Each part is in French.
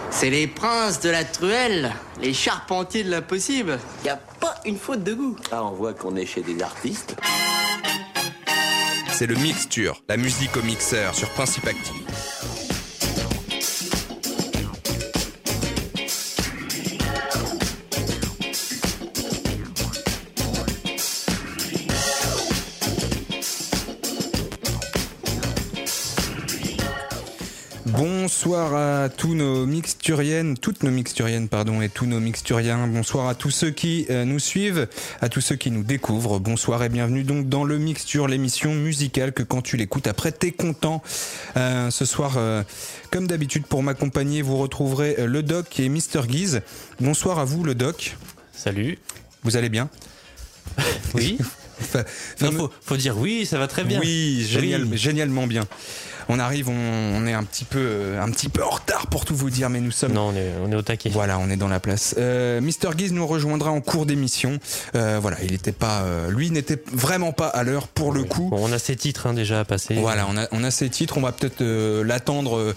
C'est les princes de la truelle, les charpentiers de l'impossible. Y a pas une faute de goût. Là, on voit qu'on est chez des artistes. C'est le Mixture, la musique au mixeur sur Principe Active. Bonsoir à tous nos mixturiennes, toutes nos mixturiennes, pardon, et tous nos mixturiens. Bonsoir à tous ceux qui nous suivent, à tous ceux qui nous découvrent. Bonsoir et bienvenue donc dans le Mixture, l'émission musicale que quand tu l'écoutes, après t'es content. Ce soir, comme d'habitude, pour m'accompagner, vous retrouverez le Doc et Mr Guise. Bonsoir à vous, le Doc. Salut. Vous allez bien? Oui. Non, faut dire oui, ça va très bien. Oui, génialement bien. On arrive, on est un petit peu en retard pour tout vous dire, mais nous sommes... Non, on est au taquet. Voilà, on est dans la place. Mr Guise nous rejoindra en cours d'émission. Voilà, il était pas, lui n'était vraiment pas à l'heure pour le coup. Bon, on a ses titres déjà à passer. Voilà, on a ses titres. On va peut-être l'attendre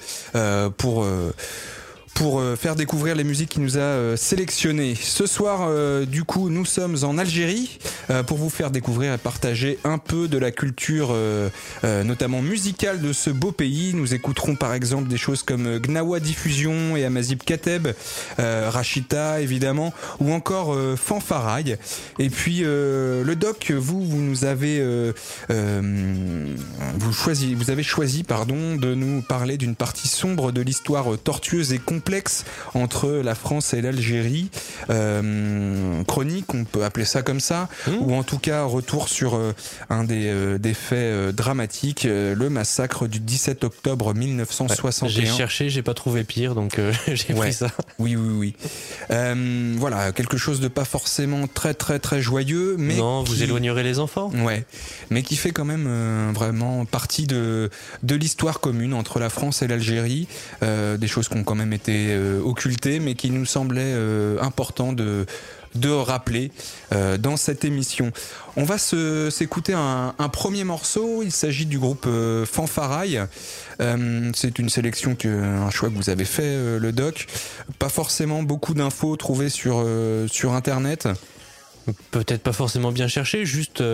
pour faire découvrir les musiques qu'il nous a sélectionnées. Ce soir, du coup, nous sommes en Algérie pour vous faire découvrir et partager un peu de la culture, notamment musicale de ce beau pays. Nous écouterons par exemple des choses comme Gnawa Diffusion et Amazigh Kateb, Rachita évidemment, ou encore Fanfaraï. Et puis le Doc, vous nous avez vous avez choisi de nous parler d'une partie sombre de l'histoire tortueuse et complexe entre la France et l'Algérie, chronique, on peut appeler ça comme ça, ou en tout cas retour sur un des faits dramatiques, le massacre du 17 octobre 1961. J'ai cherché, j'ai pas trouvé pire, donc j'ai pris ça. Oui. Voilà, quelque chose de pas forcément très très très joyeux, mais non, vous éloignerez les enfants. Ouais, mais qui fait quand même vraiment partie de l'histoire commune entre la France et l'Algérie, des choses qui ont quand même été occultées, mais qui nous semblait important de rappeler dans cette émission. On va s'écouter un premier morceau. Il s'agit du groupe Fanfaraï. C'est une sélection, un choix que vous avez fait, le Doc. Pas forcément beaucoup d'infos trouvées sur Internet. Peut-être pas forcément bien cherché, juste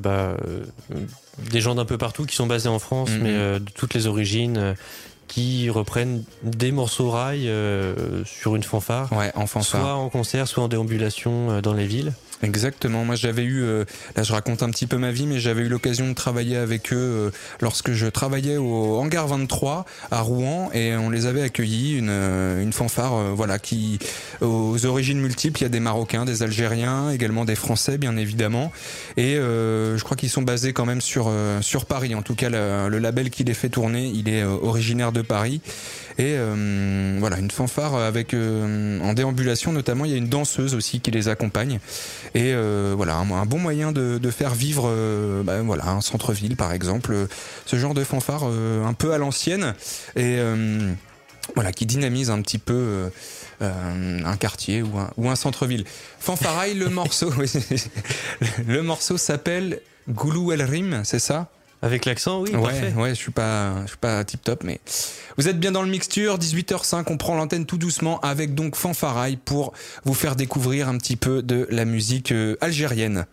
des gens d'un peu partout qui sont basés en France, mais de toutes les origines, qui reprennent des morceaux rail sur une fanfare, en fanfare, soit en concert, soit en déambulation dans les villes. Exactement. Moi, j'avais eu, là, je raconte un petit peu ma vie, mais j'avais eu l'occasion de travailler avec eux lorsque je travaillais au Hangar 23 à Rouen, et on les avait accueillis, une fanfare, qui aux origines multiples. Il y a des Marocains, des Algériens, également des Français, bien évidemment, et je crois qu'ils sont basés quand même sur Paris. En tout cas, le label qui les fait tourner, il est originaire de Paris. Et une fanfare avec en déambulation notamment. Il y a une danseuse aussi qui les accompagne, et un bon moyen de faire vivre un centre-ville par exemple, ce genre de fanfare un peu à l'ancienne, et qui dynamise un petit peu un quartier ou un centre-ville. Fanfaraï, le morceau le morceau s'appelle Goulou El Rim, c'est ça? Avec l'accent, oui, parfait. Ouais, je suis pas tip top, mais vous êtes bien dans le Mixture. 18h05, on prend l'antenne tout doucement avec donc Fanfaraï pour vous faire découvrir un petit peu de la musique algérienne.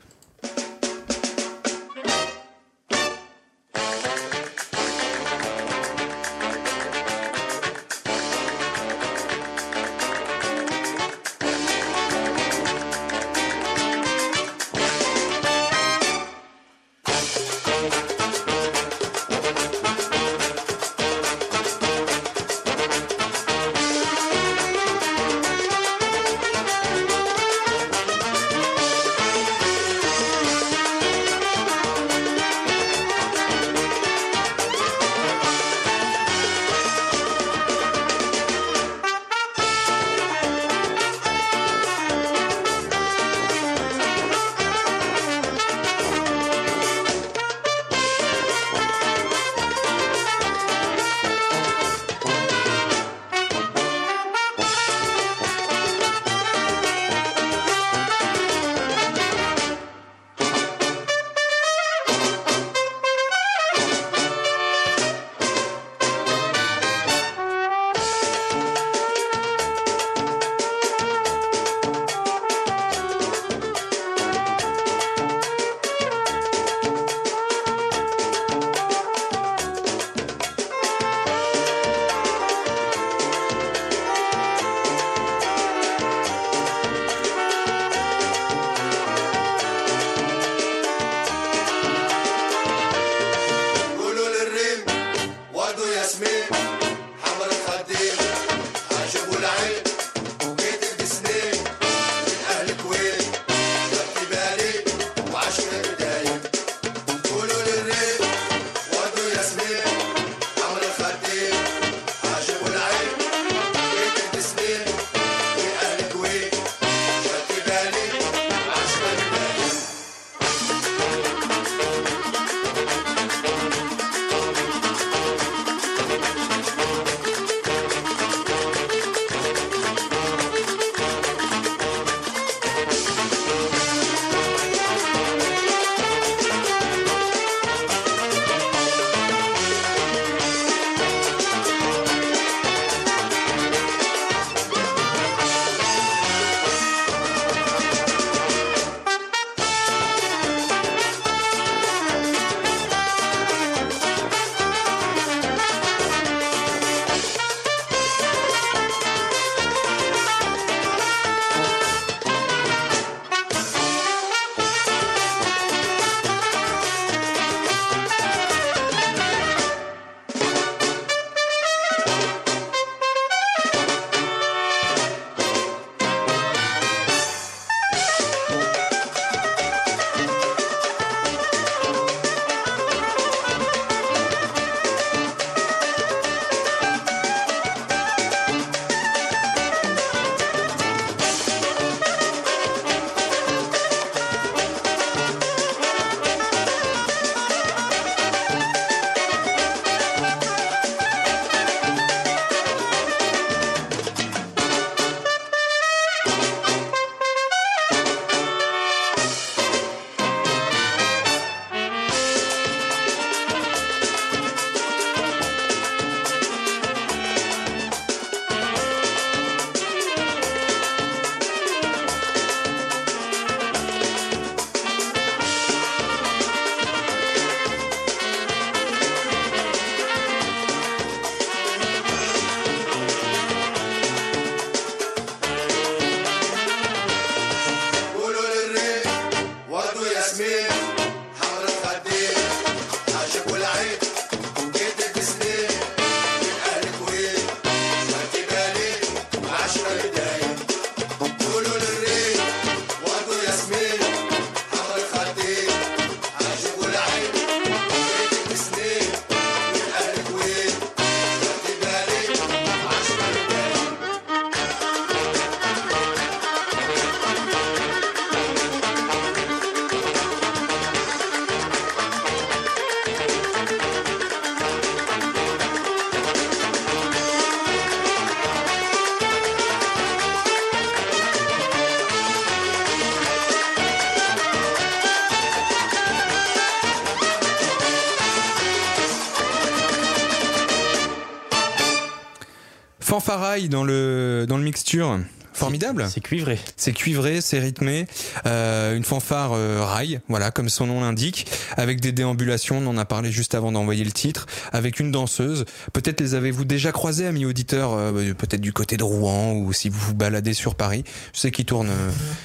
Fanfaraille dans le mixture. Formidable. C'est cuivré. C'est cuivré, c'est rythmé. Une fanfare rail, voilà, comme son nom l'indique, avec des déambulations, on en a parlé juste avant d'envoyer le titre, avec une danseuse. Peut-être les avez-vous déjà croisés, amis auditeurs, peut-être du côté de Rouen, ou si vous vous baladez sur Paris. Je sais qu'ils tournent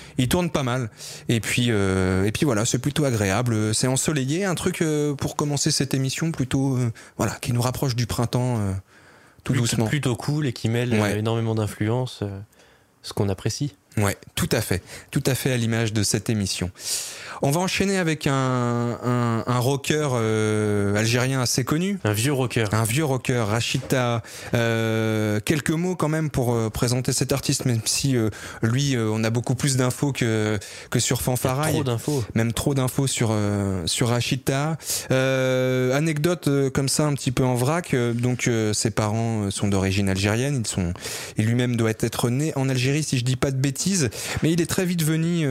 pas mal. Et puis voilà, c'est plutôt agréable. C'est ensoleillé, un truc pour commencer cette émission plutôt, voilà, qui nous rapproche du printemps, tout doucement. Plutôt cool et qui mêle énormément d'influences. Ce qu'on apprécie. Ouais, tout à fait à l'image de cette émission. On va enchaîner avec un rocker algérien assez connu. Un vieux rocker, Rachid Taha. Quelques mots quand même pour présenter cet artiste, même si lui, on a beaucoup plus d'infos que sur Fanfaraille. Trop d'infos. Même trop d'infos sur Rachid Taha. Anecdote comme ça un petit peu en vrac. Donc ses parents sont d'origine algérienne. Il lui-même doit être né en Algérie, si je dis pas de bêtises. Mais il est très vite venu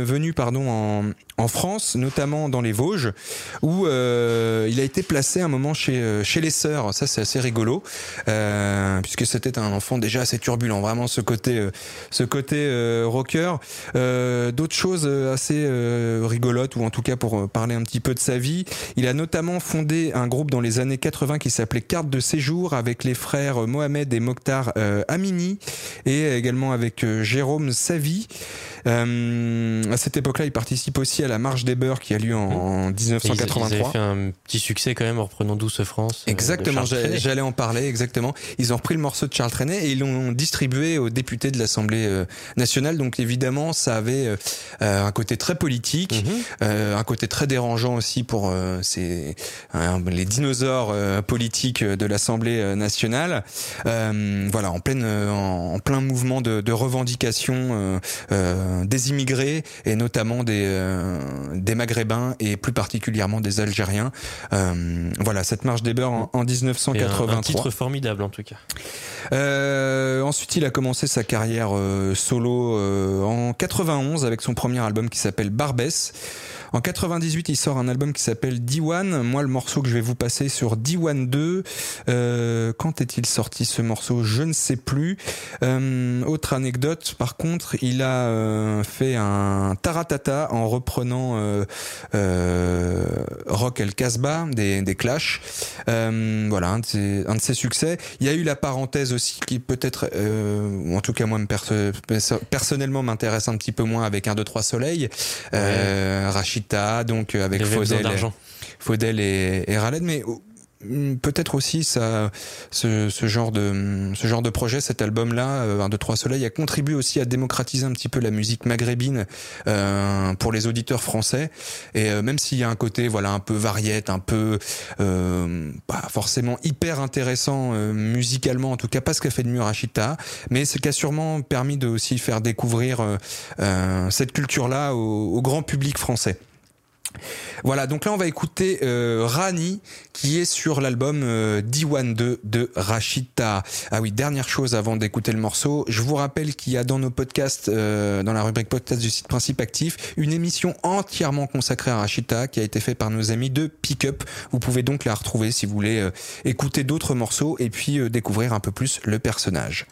en France, notamment dans les Vosges, où il a été placé un moment chez les Sœurs. Ça, c'est assez rigolo, puisque c'était un enfant déjà assez turbulent, vraiment ce côté rocker. D'autres choses assez rigolotes, ou en tout cas pour parler un petit peu de sa vie, il a notamment fondé un groupe dans les années 80 qui s'appelait Carte de séjour, avec les frères Mohamed et Mokhtar Amini, et également avec Jérôme Savi. Paris. À cette époque-là, il participe aussi à la Marche des Beurs qui a lieu en 1983. Ils avaient fait un petit succès quand même en reprenant Douce France. Exactement, j'allais en parler, exactement. Ils ont repris le morceau de Charles Trenet et ils l'ont distribué aux députés de l'Assemblée nationale. Donc évidemment, ça avait un côté très politique, un côté très dérangeant aussi pour les dinosaures politiques de l'Assemblée nationale. Voilà, en plein mouvement de revendication des immigrés et notamment des Maghrébins et plus particulièrement des Algériens. Voilà, cette marche des Beurs en 1983. Un titre formidable en tout cas. Ensuite, il a commencé sa carrière solo en 91 avec son premier album qui s'appelle Barbès. En 98, il sort un album qui s'appelle Diwan. Moi, le morceau que je vais vous passer sur Diwan 2. Quand est-il sorti ce morceau ? Je ne sais plus. Autre anecdote, par contre, il a fait un taratata en reprenant Rock El Casbah des Clash. Voilà, un de ses succès. Il y a eu la parenthèse aussi qui peut-être, ou en tout cas moi personnellement m'intéresse un petit peu moins avec 1, 2, 3 Soleil. Rachita, donc avec Faudel et Raled, mais peut-être aussi ce genre de projet, cet album-là, 1, 2, 3 Soleil, a contribué aussi à démocratiser un petit peu la musique maghrébine pour les auditeurs français. Et même s'il y a un côté un peu variette, un peu pas forcément hyper intéressant musicalement, en tout cas pas ce qu'a fait de mieux Rachita, mais ce qui a sûrement permis de aussi faire découvrir cette culture-là au grand public français. Voilà, donc là on va écouter Rani qui est sur l'album Diwan 2 de Rachita. Ah oui, dernière chose avant d'écouter le morceau, je vous rappelle qu'il y a dans nos podcasts, dans la rubrique podcast du site Principe Actif, une émission entièrement consacrée à Rachita qui a été faite par nos amis de Pick Up. Vous pouvez donc la retrouver si vous voulez écouter d'autres morceaux et puis découvrir un peu plus le personnage.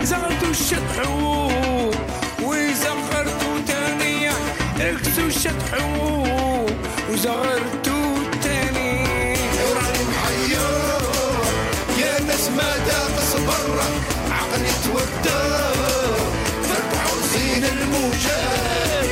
زغرتو الشطحو وزغرتو تانية ركزو الشطحو وزغرتو تاني وراني محير يا ناس ما داقص برا عقلي توتر فربحوا زين الموجات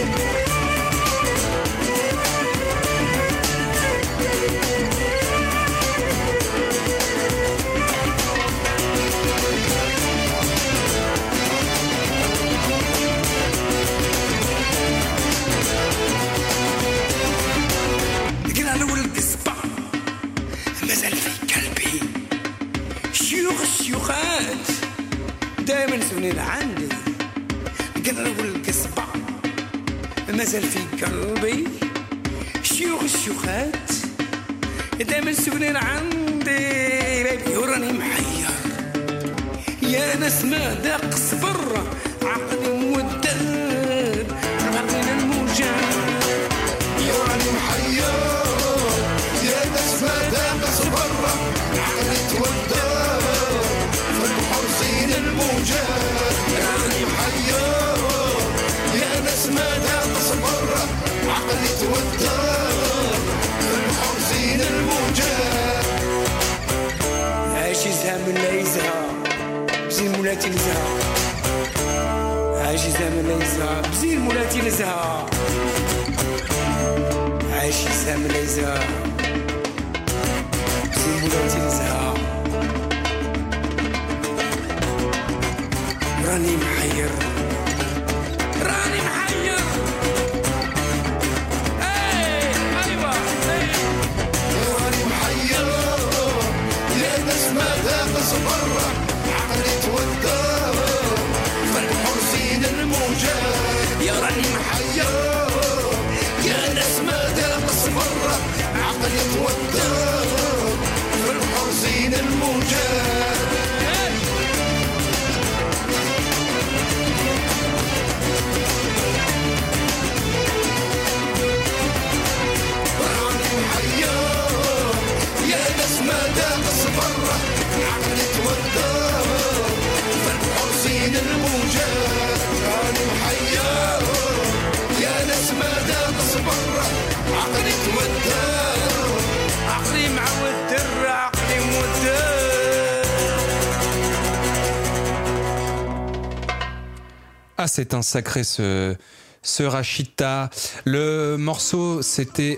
دايما سنين عندي قرب القصبة مازال في قلبي شيوخ الشيوخات دايما سنين عندي وراني محير يا ناس ما داق صبر عقلي مودد غرقين الموجات وراني محير يا ناس ما داق صبر عقلي تودد راني محير يا ناس ما داقص برا عقلي توتر في البحر زين الموجات عايش زهم لا يزهى بزين مولاتي نزهى عايش زهم لا يزهى بزين مولاتي نزهى عايش زهم لا يزهى بزين مولاتي نزهى راني محير راني محير ايوه راني محير يا ناس ما داقص برا عقلي توتر فالبحر زين الموجات يا راني محير يا ناس ما داقص برا عقلي توتر فالبحر زين الموجات Ah, c'est un sacré ce Rachita. Le morceau, c'était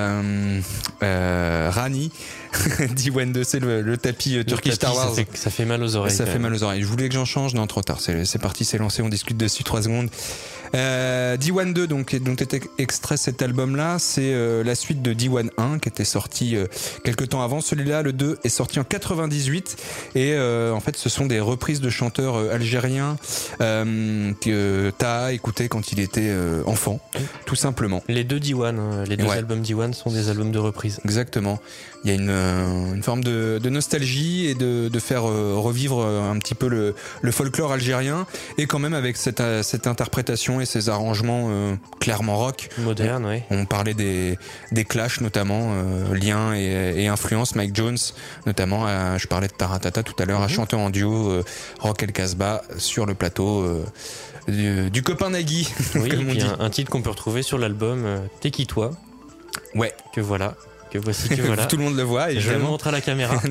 Rani. D1 c'est le tapis Turkish Star Wars. Ça fait mal aux oreilles. Ça fait mal aux oreilles. Je voulais que j'en change, non, trop tard. C'est parti, c'est lancé, on discute dessus 3 secondes. D1 2, dont était extrait cet album-là, c'est la suite de D1 1 qui était sorti quelques temps avant. Celui-là, le 2, est sorti en 98 et en fait, ce sont des reprises de chanteurs algériens que Taha écoutait quand il était enfant, tout simplement. Les deux D1, les deux albums D1 sont des albums de reprise. Exactement. Il y a une forme de nostalgie et de faire revivre un petit peu le folklore algérien et quand même avec cette interprétation et ces arrangements clairement rock. Moderne, oui. On parlait des Clash notamment, liens et influence. Mike Jones notamment, je parlais de Taratata tout à l'heure, a chanté en duo Rock El Casbah sur le plateau du copain Nagui. Oui, comme on dit. Un titre qu'on peut retrouver sur l'album T'es qui toi ? Ouais. Que voilà. Que voici, que voilà. Tout le monde le voit. Je le montre à la caméra.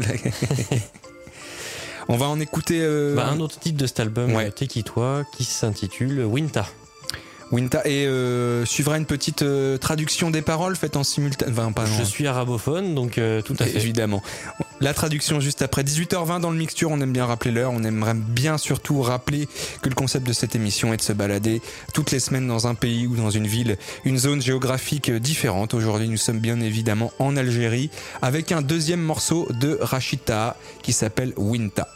On va en écouter un autre titre de cet album, T'es qui toi, qui s'intitule Winta. Winta, et suivra une petite traduction des paroles faite en simultané. Je suis arabophone, donc tout à fait. Évidemment. La traduction juste après 18h20 dans le Mixture. On aime bien rappeler l'heure. On aimerait bien surtout rappeler que le concept de cette émission est de se balader toutes les semaines dans un pays ou dans une ville, une zone géographique différente. Aujourd'hui, nous sommes bien évidemment en Algérie avec un deuxième morceau de Rachid Taha qui s'appelle Winta.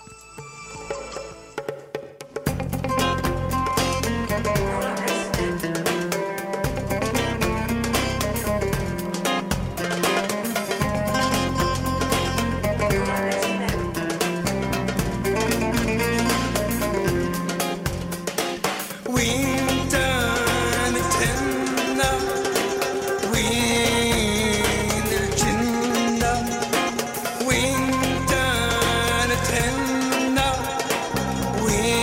وين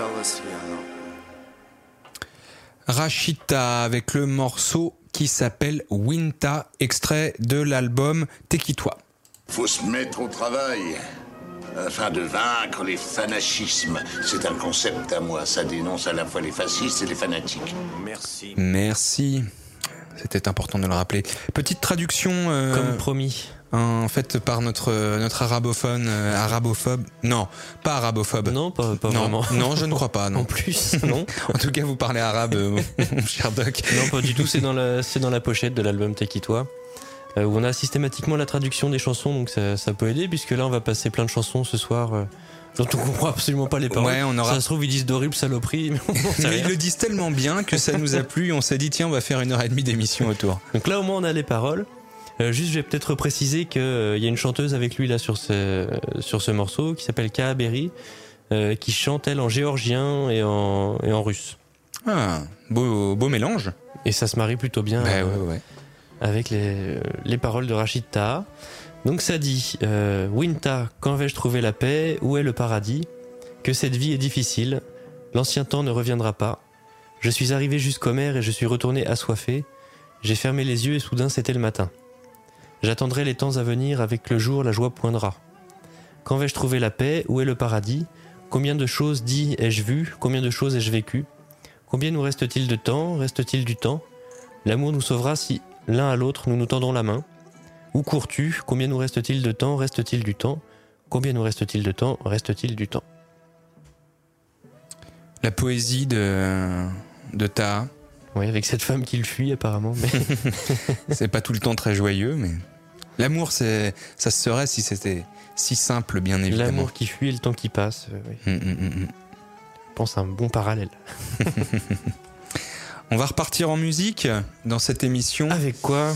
Rachita avec le morceau qui s'appelle Winta, extrait de l'album Tekitwa. Faut se mettre au travail afin de vaincre les fanachismes. C'est un concept à moi. Ça dénonce à la fois les fascistes et les fanatiques. Merci. C'était important de le rappeler. Petite traduction. Comme promis. En fait, par notre arabophobe. Non, pas arabophobe. Non, pas non, vraiment. Non, je ne crois pas. Non. En plus, non. En tout cas, vous parlez arabe, mon cher Doc. Non, pas du tout. C'est dans la pochette de l'album Tekitwa, où on a systématiquement la traduction des chansons, donc ça peut aider, puisque là, on va passer plein de chansons ce soir. Dont on comprend absolument pas les paroles. Ouais, Ça se trouve, ils disent d'horribles saloperies. Mais ils le disent tellement bien que ça nous a plu. On s'est dit, tiens, on va faire 1h30 d'émission autour. Donc là, au moins, on a les paroles. Juste, je vais peut-être préciser qu'il y a une chanteuse avec lui là sur ce morceau qui s'appelle Kaha Berry, qui chante elle en géorgien et en russe. Ah, beau mélange. Et ça se marie plutôt bien Ouais. avec les paroles de Rachid Taha. Donc ça dit Winta, quand vais-je trouver la paix? Où est le paradis? Que cette vie est difficile. L'ancien temps ne reviendra pas. Je suis arrivé jusqu'aux mers et je suis retourné assoiffé. J'ai fermé les yeux et soudain c'était le matin. J'attendrai les temps à venir, avec le jour la joie poindra. Quand vais-je trouver la paix? Où est le paradis? Combien de choses dit ai-je vu? Combien de choses ai-je vécu? Combien nous reste-t-il de temps? Reste-t-il du temps? L'amour nous sauvera si l'un à l'autre nous nous tendons la main. Où cours-tu? Combien nous reste-t-il de temps? Reste-t-il du temps? Combien nous reste-t-il de temps? Reste-t-il du temps? La poésie de Taha. Oui, avec cette femme qui le fuit apparemment. Mais... C'est pas tout le temps très joyeux, mais l'amour, ça se serait si c'était si simple, bien évidemment. L'amour qui fuit et le temps qui passe. Oui. Je pense à un bon parallèle. On va repartir en musique dans cette émission. Avec quoi?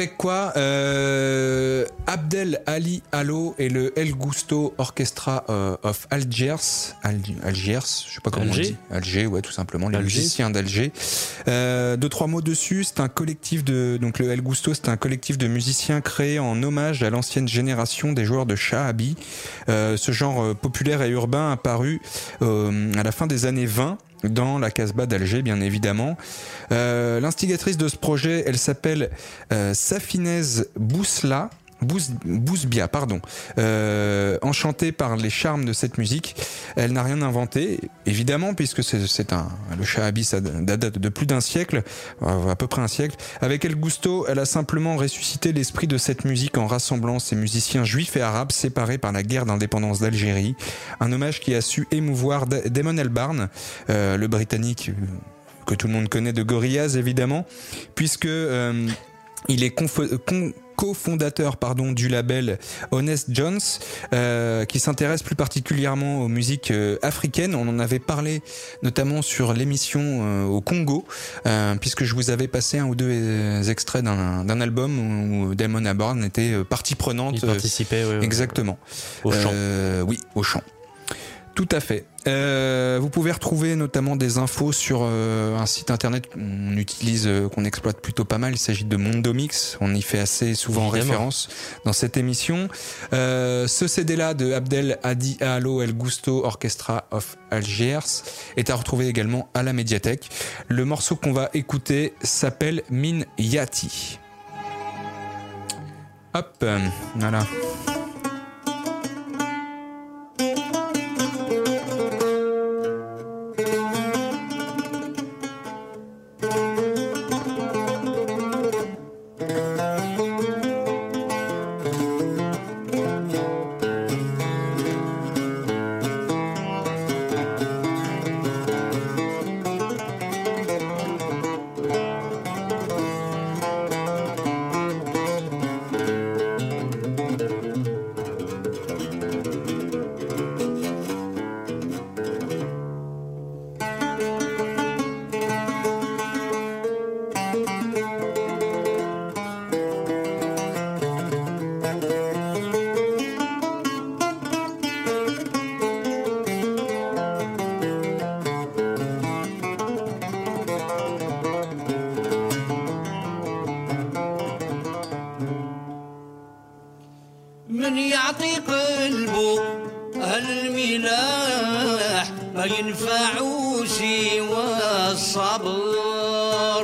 Abdel Ali Allo et le El Gusto Orchestra of Algiers. Algiers, je sais pas comment on dit. Alger, ouais, tout simplement. Les musiciens d'Alger. 2-3 mots dessus. C'est un collectif donc le El Gusto, c'est un collectif de musiciens créé en hommage à l'ancienne génération des joueurs de Shahabi. Ce genre populaire et urbain apparu à la fin des années 20. Dans la Casbah d'Alger, bien évidemment. L'instigatrice de ce projet, elle s'appelle Safinez Bouzbia, pardon. Enchantée par les charmes de cette musique, elle n'a rien inventé, évidemment, puisque le Shahabi, ça date de plus d'un siècle, à peu près un siècle. Avec El Gusto, elle a simplement ressuscité l'esprit de cette musique en rassemblant ces musiciens juifs et arabes séparés par la guerre d'indépendance d'Algérie. Un hommage qui a su émouvoir Damon Albarn, le Britannique que tout le monde connaît de Gorillaz, évidemment, puisque il est cofondateur du label Honest Jones, qui s'intéresse plus particulièrement aux musiques africaines. On en avait parlé notamment sur l'émission au Congo, puisque je vous avais passé un ou deux extraits d'un album où Damon Albarn était partie prenante. Il participait, oui. Exactement. Au chant. Oui, au chant. Tout à fait. Vous pouvez retrouver notamment des infos sur un site internet qu'on utilise, qu'on exploite plutôt pas mal. Il s'agit de Mondomix. On y fait assez souvent référence dans cette émission. Ce CD-là de Abdel Hadi Allo El Gusto Orchestra of Algiers est à retrouver également à la médiathèque. Le morceau qu'on va écouter s'appelle Min Yati. Hop, voilà. من يعطي قلبه هالملاح ما ينفع سوى الصبر.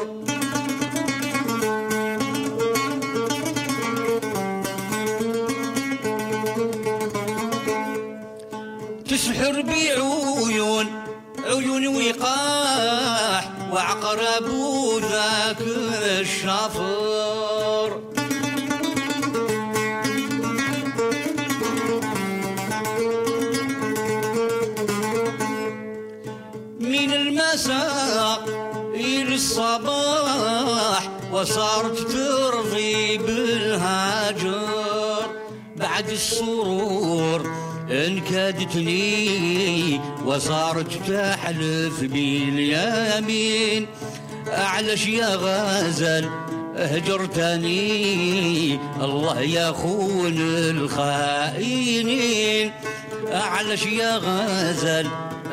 تسحر بعيون وقاح وعقرب ذاك الشفر. من المساء إلى الصباح وصارت ترضي بالهاجر. بعد السرور انكدتني وصارت تحلف باليمين. أعلش يا غزل هجرتني الله يخون الخائنين. أعلش يا غزل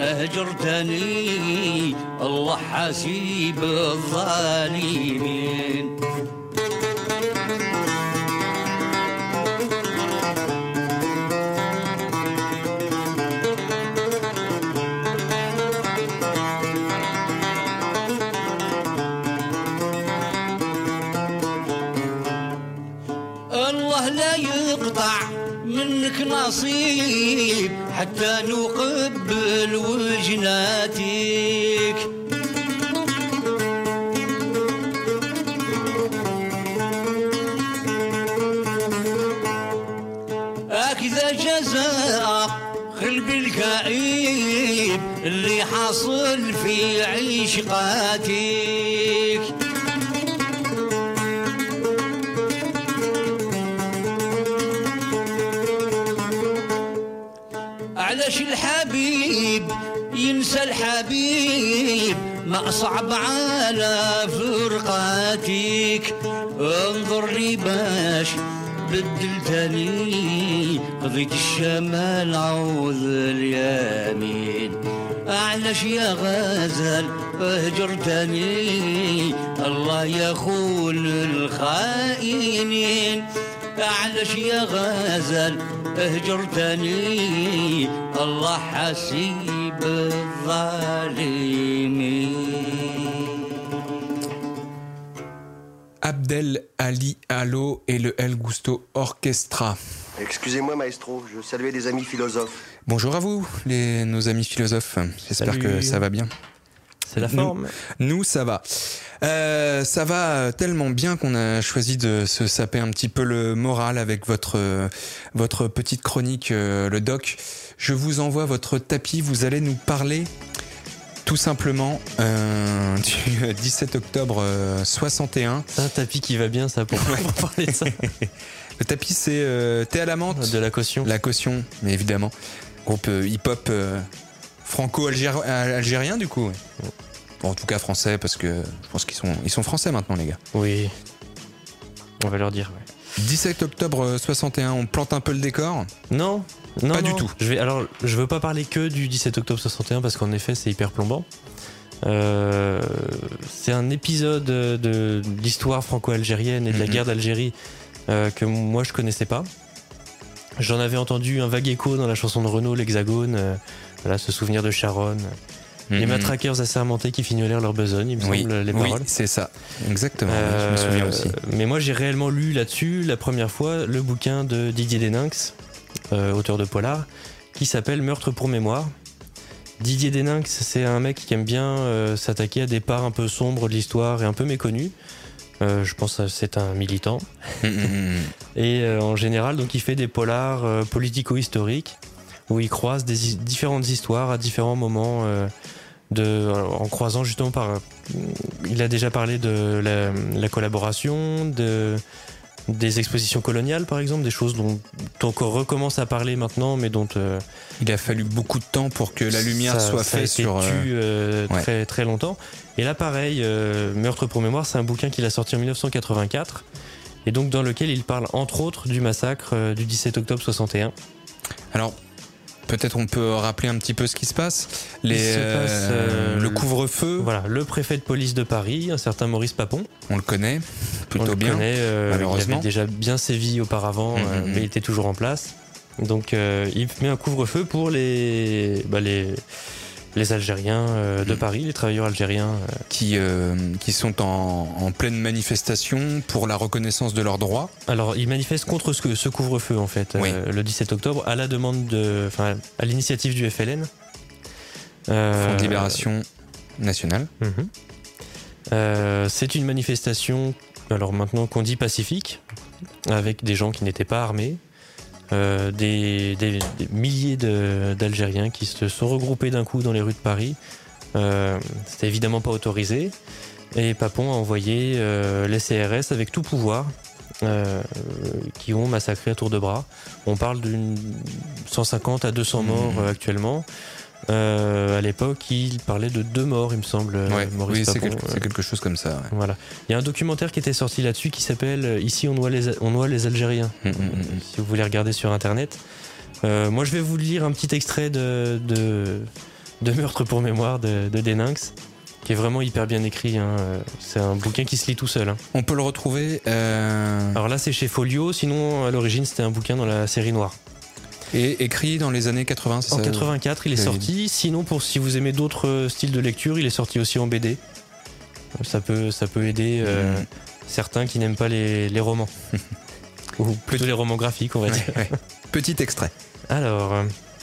هجرتني الله حسيب الظالمين. الله لا يقطع منك نصيب حتى نقبل وجناتك. هكذا جزاء خلب الكئيب اللي حاصل في عشقاتك. علاش الحبيب ينسى الحبيب ما أصعب على فرقاتك. انظر لي باش بدلتني قضيت الشمال عوض اليمين. علاش يا غزل هجرتني الله يخون الخائنين. علاش يا غزل هجرتني الله حسيب الظالمين. Abdel Ali Allo et le El Gusto Orchestra. Excusez-moi maestro, je saluais des amis philosophes. Bonjour à vous, nos amis philosophes. J'espère que ça va bien. C'est la forme. Nous ça va. Ça va tellement bien qu'on a choisi de se saper un petit peu le moral avec votre petite chronique, le doc. Je vous envoie votre tapis, vous allez nous parler tout simplement du 17 octobre 61. C'est un tapis qui va bien ça pour parler de ça. Le tapis c'est Thé à la menthe. De la caution. La caution, mais évidemment. Groupe hip-hop franco-algérien du coup. Ouais. Bon, en tout cas français parce que je pense qu'ils sont français maintenant les gars. Oui. On va leur dire. Ouais. 17 octobre 61, on plante un peu le décor ? Non, pas du tout. Je veux pas parler que du 17 octobre 61 parce qu'en effet c'est hyper plombant. C'est un épisode de l'histoire franco-algérienne et de la guerre d'Algérie que moi je connaissais pas. J'en avais entendu un vague écho dans la chanson de Renaud, l'Hexagone, voilà, ce souvenir de Charonne. Les matraqueurs assermentés qui fignolèrent leur besogne, il me semble, les paroles. Oui, c'est ça, exactement, je me souviens aussi. Mais moi j'ai réellement lu là-dessus, la première fois, le bouquin de Didier Deninx, auteur de polar, qui s'appelle Meurtre pour mémoire. Didier Deninx, c'est un mec qui aime bien s'attaquer à des parts un peu sombres de l'histoire et un peu méconnues. Je pense que c'est un militant. Et en général, donc, il fait des polars politico-historiques où il croise différentes histoires à différents moments en croisant justement il a déjà parlé de la collaboration, des expositions coloniales par exemple, des choses dont on recommence à parler maintenant mais dont il a fallu beaucoup de temps pour que la lumière soit faite sur très, très longtemps. Et là pareil, Meurtre pour mémoire, c'est un bouquin qu'il a sorti en 1984 et donc dans lequel il parle entre autres du massacre du 17 octobre 61. Alors peut-être on peut rappeler un petit peu ce qui se passe. Le couvre-feu. Voilà, le préfet de police de Paris, un certain Maurice Papon. On le connaît plutôt bien. Malheureusement. Il avait déjà bien sévi auparavant, mais il était toujours en place. Donc il met un couvre-feu pour les les Algériens de Paris, les travailleurs algériens. Qui sont en pleine manifestation pour la reconnaissance de leurs droits. Alors, ils manifestent contre ce couvre-feu, en fait, Oui. le 17 octobre, à la demande à l'initiative du FLN. Front de Libération Nationale. C'est une manifestation, alors maintenant qu'on dit pacifique, avec des gens qui n'étaient pas armés, des milliers d'Algériens qui se sont regroupés d'un coup dans les rues de Paris. C'était évidemment pas autorisé, et Papon a envoyé les CRS avec tout pouvoir, qui ont massacré à tour de bras. On parle d'une 150 à 200 morts actuellement. À l'époque, il parlait de 2 morts, il me semble. Maurice oui, Papon, c'est quelque chose comme ça. Ouais. Voilà. Il y a un documentaire qui était sorti là-dessus qui s'appelle Ici on noie les Algériens. Si vous voulez regarder sur internet. Moi je vais vous lire un petit extrait de Meurtre pour mémoire de Deninx, qui est vraiment hyper bien écrit. Hein. C'est un bouquin qui se lit tout seul. Hein. On peut le retrouver. Alors là c'est chez Folio, sinon à l'origine c'était un bouquin dans la série noire. Et écrit dans les années 80, c'est En ça 84 il est sorti. Sinon si vous aimez d'autres styles de lecture, il est sorti aussi en BD. Ça peut aider certains qui n'aiment pas les romans. Ou plutôt les romans graphiques, on va dire. Ouais. Petit extrait. Alors,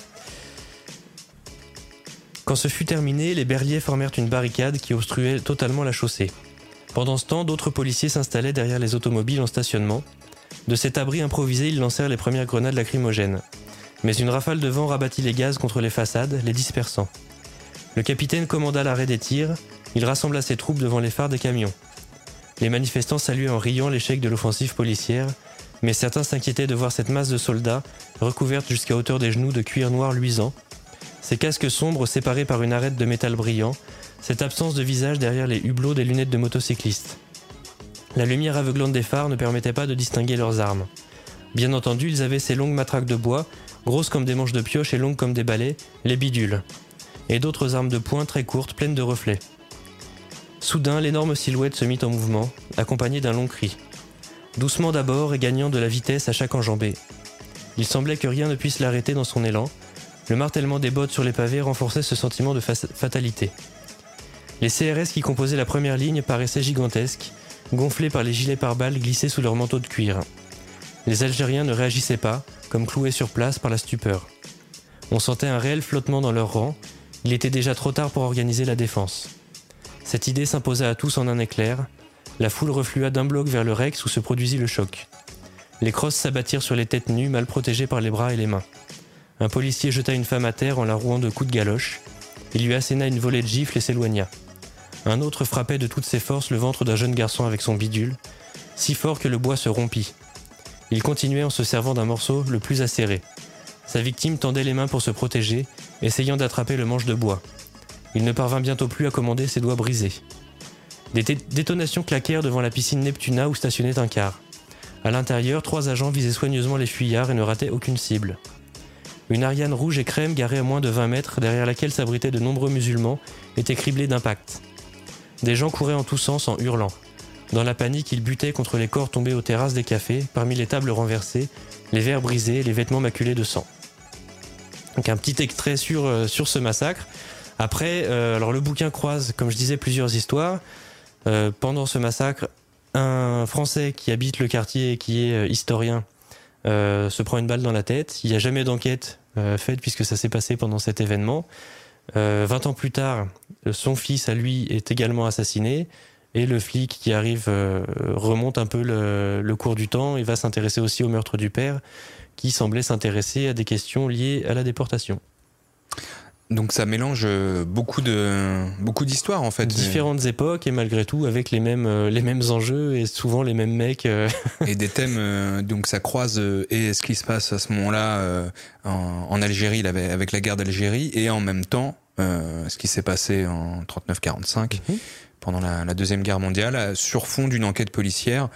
quand ce fut terminé, les berliers formèrent une barricade qui obstruait totalement la chaussée. Pendant ce temps, d'autres policiers s'installaient derrière les automobiles en stationnement. De cet abri improvisé, ils lancèrent les premières grenades lacrymogènes. Mais une rafale de vent rabattit les gaz contre les façades, les dispersant. Le capitaine commanda l'arrêt des tirs. Il rassembla ses troupes devant les phares des camions. Les manifestants saluaient en riant l'échec de l'offensive policière, mais certains s'inquiétaient de voir cette masse de soldats, recouverte jusqu'à hauteur des genoux de cuir noir luisant, ces casques sombres séparés par une arête de métal brillant, cette absence de visage derrière les hublots des lunettes de motocyclistes. La lumière aveuglante des phares ne permettait pas de distinguer leurs armes. Bien entendu, ils avaient ces longues matraques de bois, grosses comme des manches de pioche et longues comme des balais, les bidules, et d'autres armes de poing très courtes, pleines de reflets. Soudain, l'énorme silhouette se mit en mouvement, accompagnée d'un long cri. Doucement d'abord et gagnant de la vitesse à chaque enjambée. Il semblait que rien ne puisse l'arrêter dans son élan. Le martèlement des bottes sur les pavés renforçait ce sentiment de fatalité. Les CRS qui composaient la première ligne paraissaient gigantesques, gonflés par les gilets pare-balles glissés sous leurs manteaux de cuir. Les Algériens ne réagissaient pas, comme cloués sur place par la stupeur. On sentait un réel flottement dans leurs rangs. Il était déjà trop tard pour organiser la défense. Cette idée s'imposa à tous en un éclair. La foule reflua d'un bloc vers le Rex où se produisit le choc. Les crosses s'abattirent sur les têtes nues, mal protégées par les bras et les mains. Un policier jeta une femme à terre en la rouant de coups de galoche. Il lui asséna une volée de gifles et s'éloigna. Un autre frappait de toutes ses forces le ventre d'un jeune garçon avec son bidule, si fort que le bois se rompit. Il continuait en se servant d'un morceau le plus acéré. Sa victime tendait les mains pour se protéger, essayant d'attraper le manche de bois. Il ne parvint bientôt plus à commander ses doigts brisés. Des détonations claquèrent devant la piscine Neptuna où stationnait un car. À l'intérieur, 3 agents visaient soigneusement les fuyards et ne rataient aucune cible. Une Ariane rouge et crème garée à moins de 20 mètres, derrière laquelle s'abritaient de nombreux musulmans, était criblée d'impacts. Des gens couraient en tous sens en hurlant. Dans la panique, ils butaient contre les corps tombés aux terrasses des cafés, parmi les tables renversées, les verres brisés, les vêtements maculés de sang. Donc un petit extrait sur ce massacre. Après, alors le bouquin croise, comme je disais, plusieurs histoires. Pendant ce massacre, un Français qui habite le quartier et qui est historien se prend une balle dans la tête. Il n'y a jamais d'enquête faite puisque ça s'est passé pendant cet événement. 20 ans plus tard, son fils à lui est également assassiné et le flic qui arrive remonte un peu le cours du temps et va s'intéresser aussi au meurtre du père qui semblait s'intéresser à des questions liées à la déportation. Donc ça mélange beaucoup d'histoires en fait. Différentes époques et malgré tout avec les mêmes enjeux et souvent les mêmes mecs. Et des thèmes, donc ça croise et ce qui se passe à ce moment-là en Algérie avec la guerre d'Algérie et en même temps ce qui s'est passé en 39-45 pendant la Deuxième Guerre mondiale sur fond d'une enquête policière.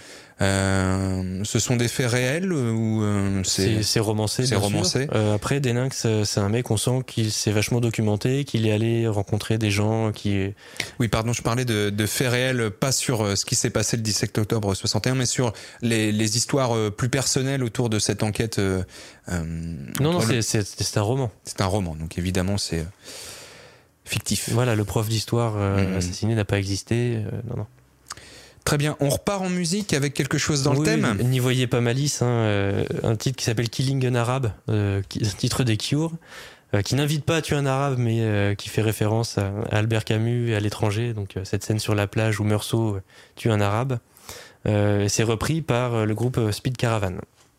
Ce sont des faits réels ou c'est romancé. C'est romancé. Après, Deninx, c'est un mec, on sent qu'il s'est vachement documenté, qu'il est allé rencontrer des gens qui. Oui, pardon, je parlais de faits réels, pas sur ce qui s'est passé le 17 octobre 61, mais sur les histoires plus personnelles autour de cette enquête. Non, c'est un roman. C'est un roman, donc évidemment c'est fictif. Voilà, le prof d'histoire assassiné n'a pas existé. Non. Très bien, on repart en musique avec quelque chose dans le thème. N'y voyez pas malice, un titre qui s'appelle Killing an Arab, un titre des Cure, qui n'invite pas à tuer un arabe, mais qui fait référence à Albert Camus et à l'étranger, donc cette scène sur la plage où Meursault tue un arabe. C'est repris par le groupe Speed Caravan.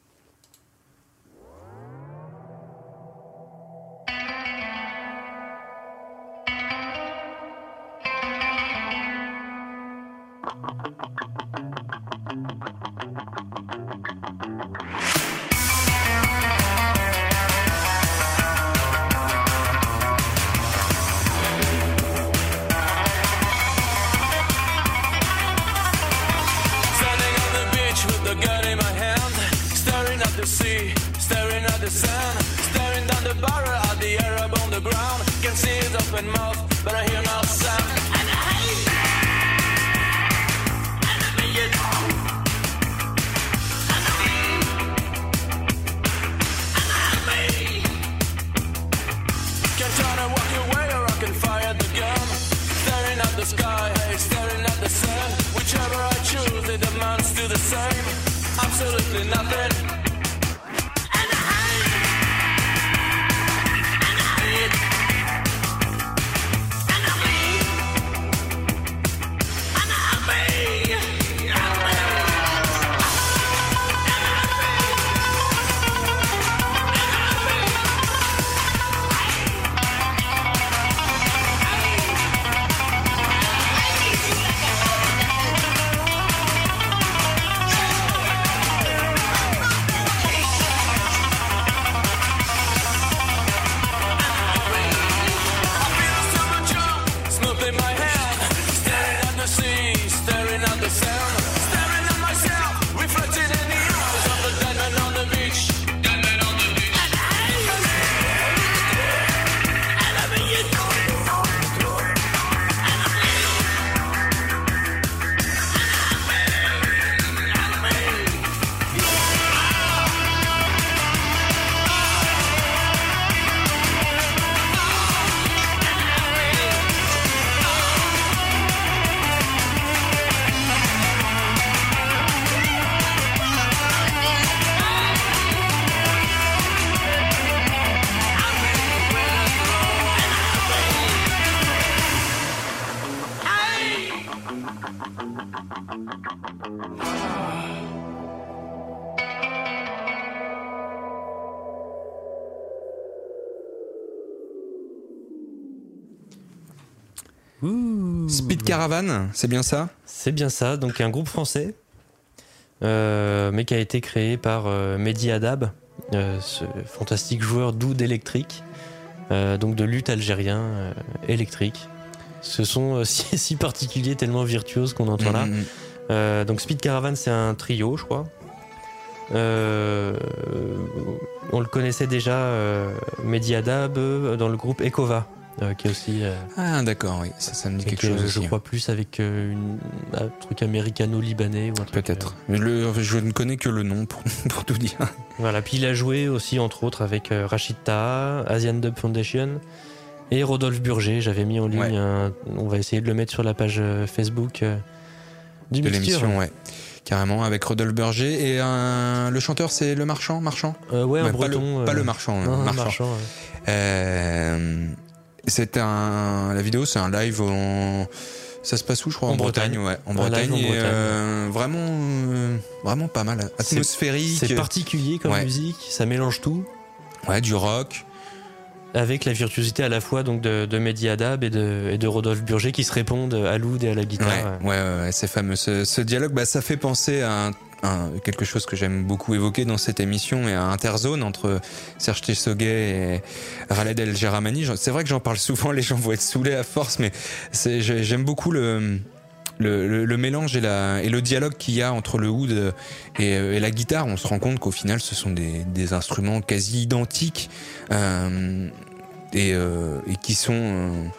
Speed Caravan, c'est bien ça ? C'est bien ça, donc un groupe français, mais qui a été créé par Mehdi Haddad, ce fantastique joueur d'oud électrique, donc de lutte algérien électrique. Ce sont si particuliers, tellement virtuoses qu'on entend là. Donc Speed Caravan, c'est un trio, je crois. On le connaissait déjà, Mehdi Haddad, dans le groupe Ecova. Qui est aussi ah d'accord, oui, ça me dit quelque chose je aussi, crois plus avec un truc américano-libanais ou un truc, peut-être. Je ne connais que le nom pour tout dire. Voilà, puis il a joué aussi entre autres avec Rachid Taha, Asian Dub Foundation et Rodolphe Burger. J'avais mis en ligne on va essayer de le mettre sur la page Facebook de l'émission, ouais. Carrément, avec Rodolphe Burger et le chanteur, c'est le Marchand. Un breton, pas le Marchand. Non, Marchand. C'est la vidéo, c'est un live ça se passe où, je crois, en Bretagne, ouais, en Bretagne, et vraiment pas mal, atmosphérique. C'est particulier comme musique, ça mélange tout. Ouais, du rock. Avec la virtuosité à la fois donc de Mehdi Haddad et de Rodolphe Burger qui se répondent à l'oud et à la guitare. Ouais, c'est fameux. Ce dialogue, ça fait penser à quelque chose que j'aime beaucoup évoquer dans cette émission, et à Interzone entre Serge Tessoguet et Khaled El Geramani. C'est vrai que j'en parle souvent, les gens vont être saoulés à force, mais j'aime beaucoup le mélange et le dialogue qu'il y a entre le oud et la guitare. On se rend compte qu'au final ce sont des instruments quasi identiques et qui sont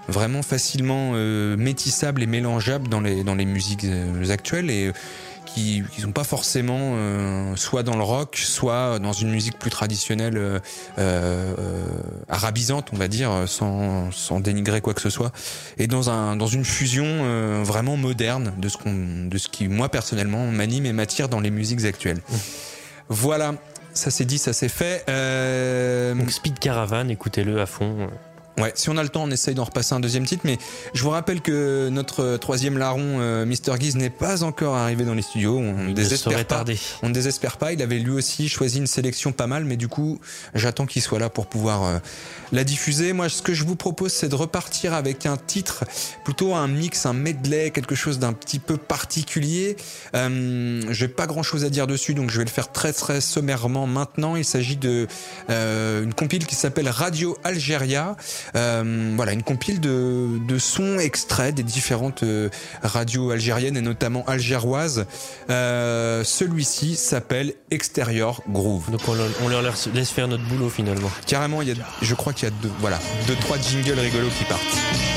vraiment facilement métissables et mélangeables dans les musiques actuelles et qui sont pas forcément soit dans le rock, soit dans une musique plus traditionnelle arabisante, on va dire, sans dénigrer quoi que ce soit, et dans une fusion vraiment moderne de ce qui moi personnellement m'anime et m'attire dans les musiques actuelles. Voilà, ça c'est dit, ça c'est fait. Donc Speed Caravan, écoutez-le à fond. Ouais, si on a le temps, on essaye d'en repasser un deuxième titre, mais je vous rappelle que notre troisième larron, Mr. Giz, n'est pas encore arrivé dans les studios. On ne désespère pas. Il avait lui aussi choisi une sélection pas mal, mais du coup, j'attends qu'il soit là pour pouvoir la diffuser. Moi, ce que je vous propose, c'est de repartir avec un titre, plutôt un mix, un medley, quelque chose d'un petit peu particulier. J'ai pas grand chose à dire dessus, donc je vais le faire très très sommairement maintenant. Il s'agit de une compile qui s'appelle Radio Algéria. Voilà, une compile de sons extraits des différentes radios algériennes et notamment algéroises. Celui-ci s'appelle Exterior Groove. Donc on leur laisse faire notre boulot finalement. Carrément, je crois qu'il y a deux, trois jingles rigolos qui partent.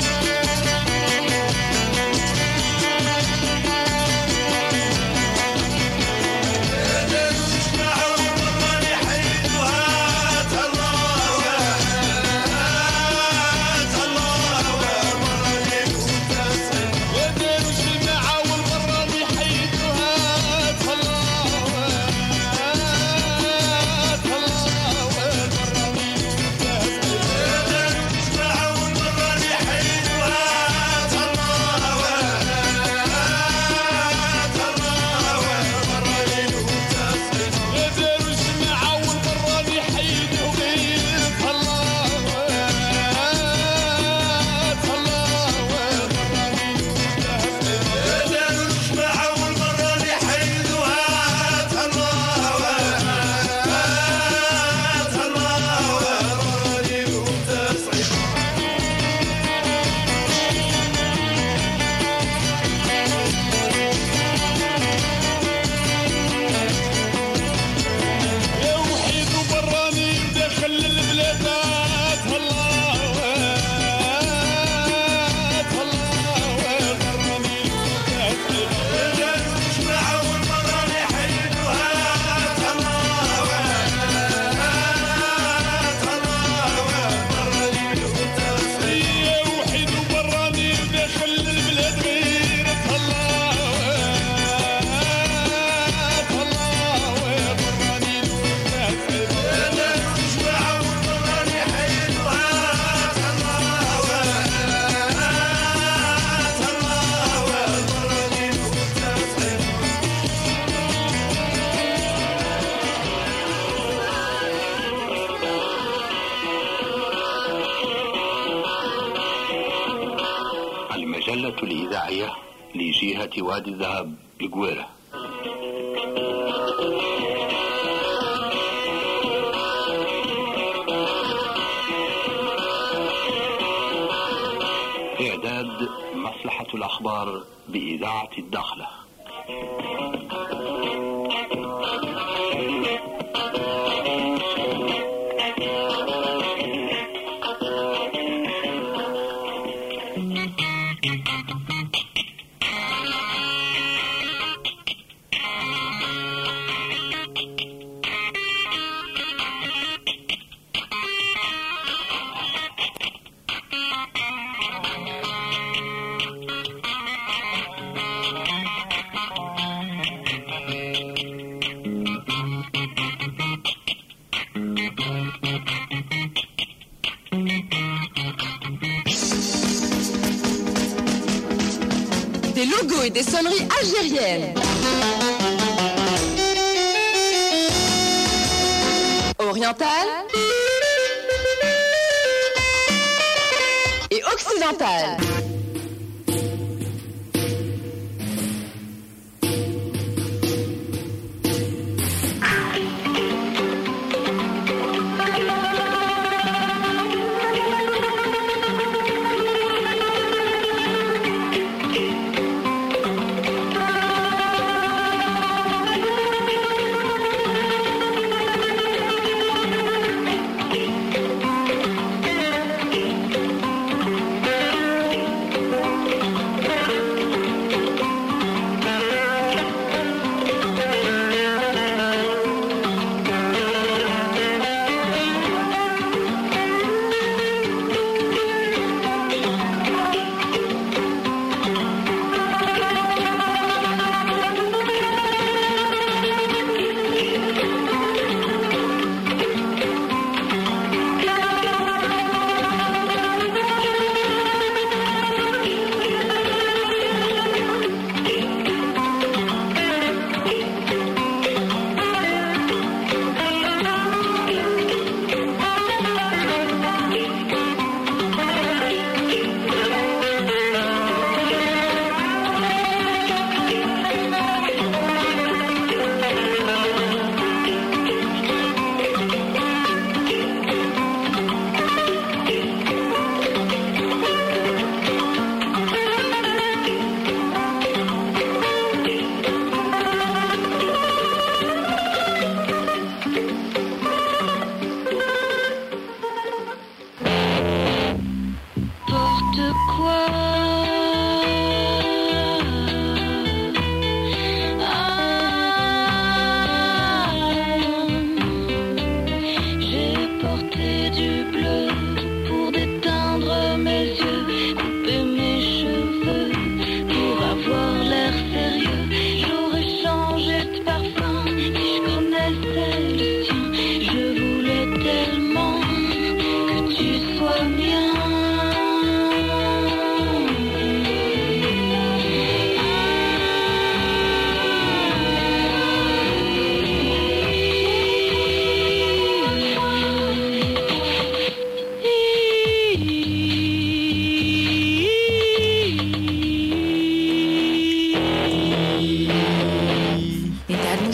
الإذاعية لجهة وادي الذهب القويرة. إعداد مصلحة الأخبار بإذاعة الداخلة. Des logos et des sonneries algériennes. Orientales et occidentales.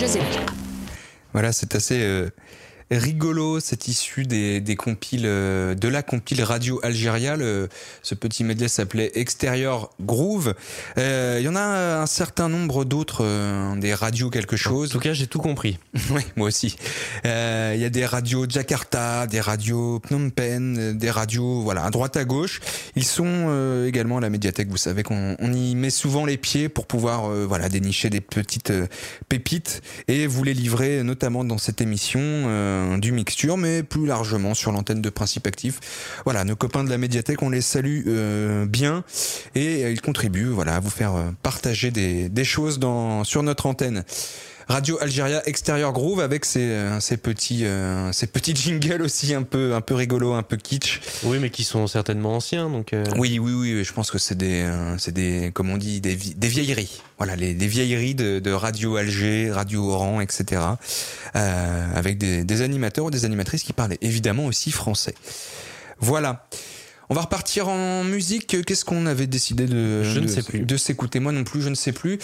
générique. Voilà, c'est assez rigolo, c'est issu des compiles, de la compile Radio Algéria. Ce petit medley s'appelait Extérieur Groove. Il y en a un certain nombre d'autres, des radios quelque chose. En tout cas, j'ai tout compris. Oui, moi aussi. Il y a des radios Jakarta, des radios Phnom Penh, des radios, voilà, à droite à gauche. Ils sont également à la médiathèque. Vous savez qu'on y met souvent les pieds pour pouvoir, voilà, dénicher des petites pépites et vous les livrer, notamment dans cette émission du Mixture, mais plus largement sur l'antenne de Principe Actif. Voilà, nos copains de la médiathèque, on les salue bien et ils contribuent, voilà, à vous faire partager des choses sur notre antenne. Radio Algéria Extérieur Groove avec ces petits jingles aussi un peu rigolo, un peu kitsch. Oui, mais qui sont certainement anciens, donc. Oui, je pense que c'est des comme on dit des vieilleries. Voilà, des vieilleries de Radio Alger, Radio Oran, etc. Avec des animateurs ou des animatrices qui parlent évidemment aussi français. Voilà. On va repartir en musique. Qu'est-ce qu'on avait décidé de s'écouter? Moi non plus, je ne sais plus.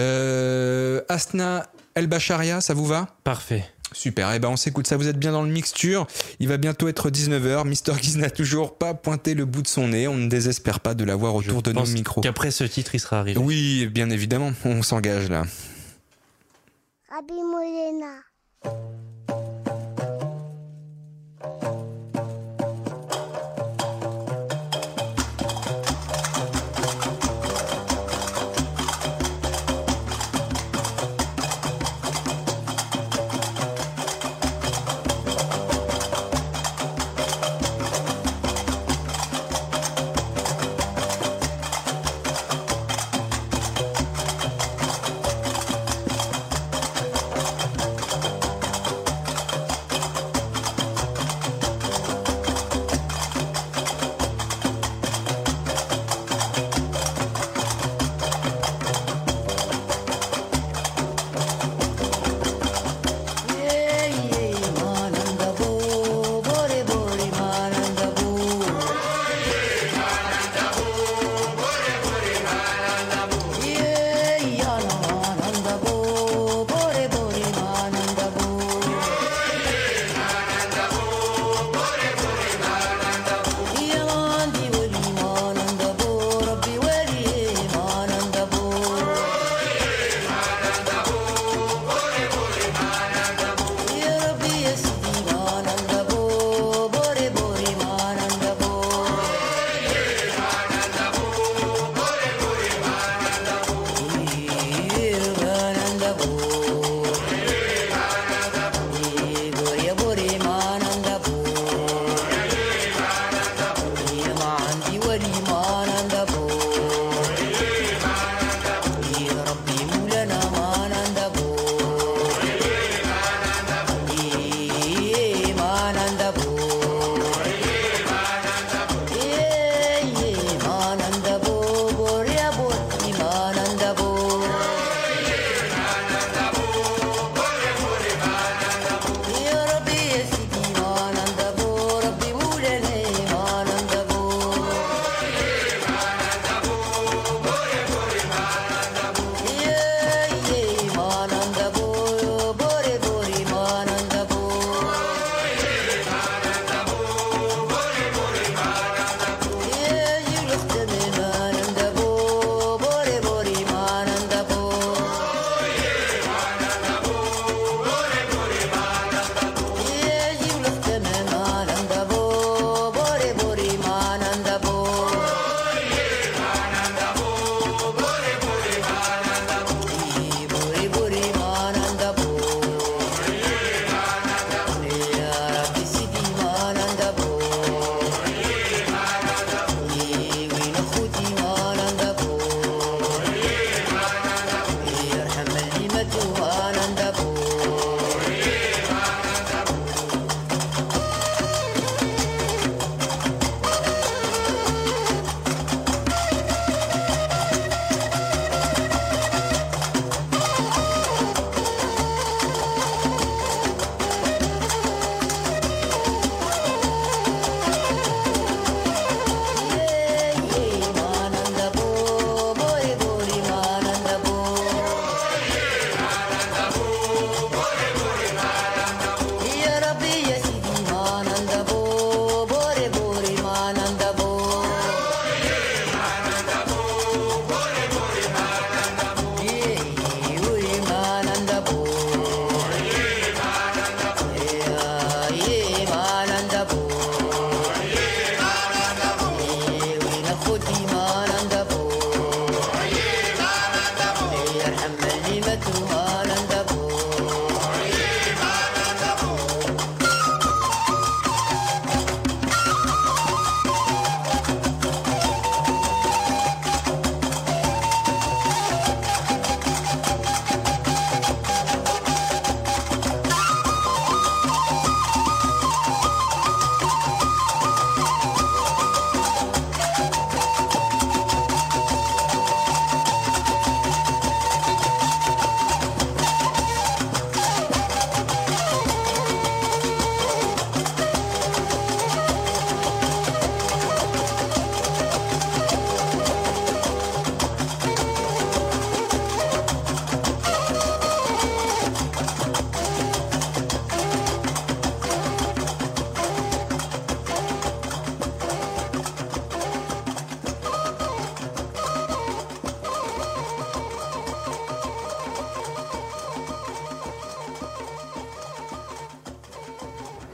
Asna El Bacharia, ça vous va? Parfait. Super, eh ben on s'écoute ça, vous êtes bien dans le Mixture. Il va bientôt être 19h, Mr. Giz n'a toujours pas pointé le bout de son nez, on ne désespère pas de l'avoir autour de nos micros. Qu'après ce titre, il sera arrivé. Oui, bien évidemment, on s'engage là. Rabbi Moulena.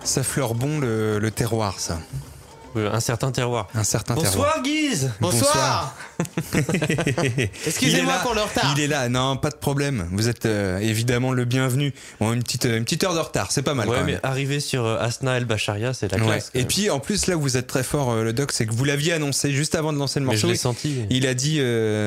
Ça fleure bon le terroir, ça. Un certain terroir. Un certain Bonsoir terroir. Guise. Bonsoir. Excusez-moi pour le retard. Il est là, non, pas de problème. Vous êtes évidemment le bienvenu. Bon, une petite heure de retard, c'est pas mal. Ouais, quand mais même. arriver sur Asna El Bacharia, c'est la classe. Et puis en plus là où vous êtes très fort, le doc, c'est que vous l'aviez annoncé juste avant de lancer le Mais morceau. je l'ai senti. Il a dit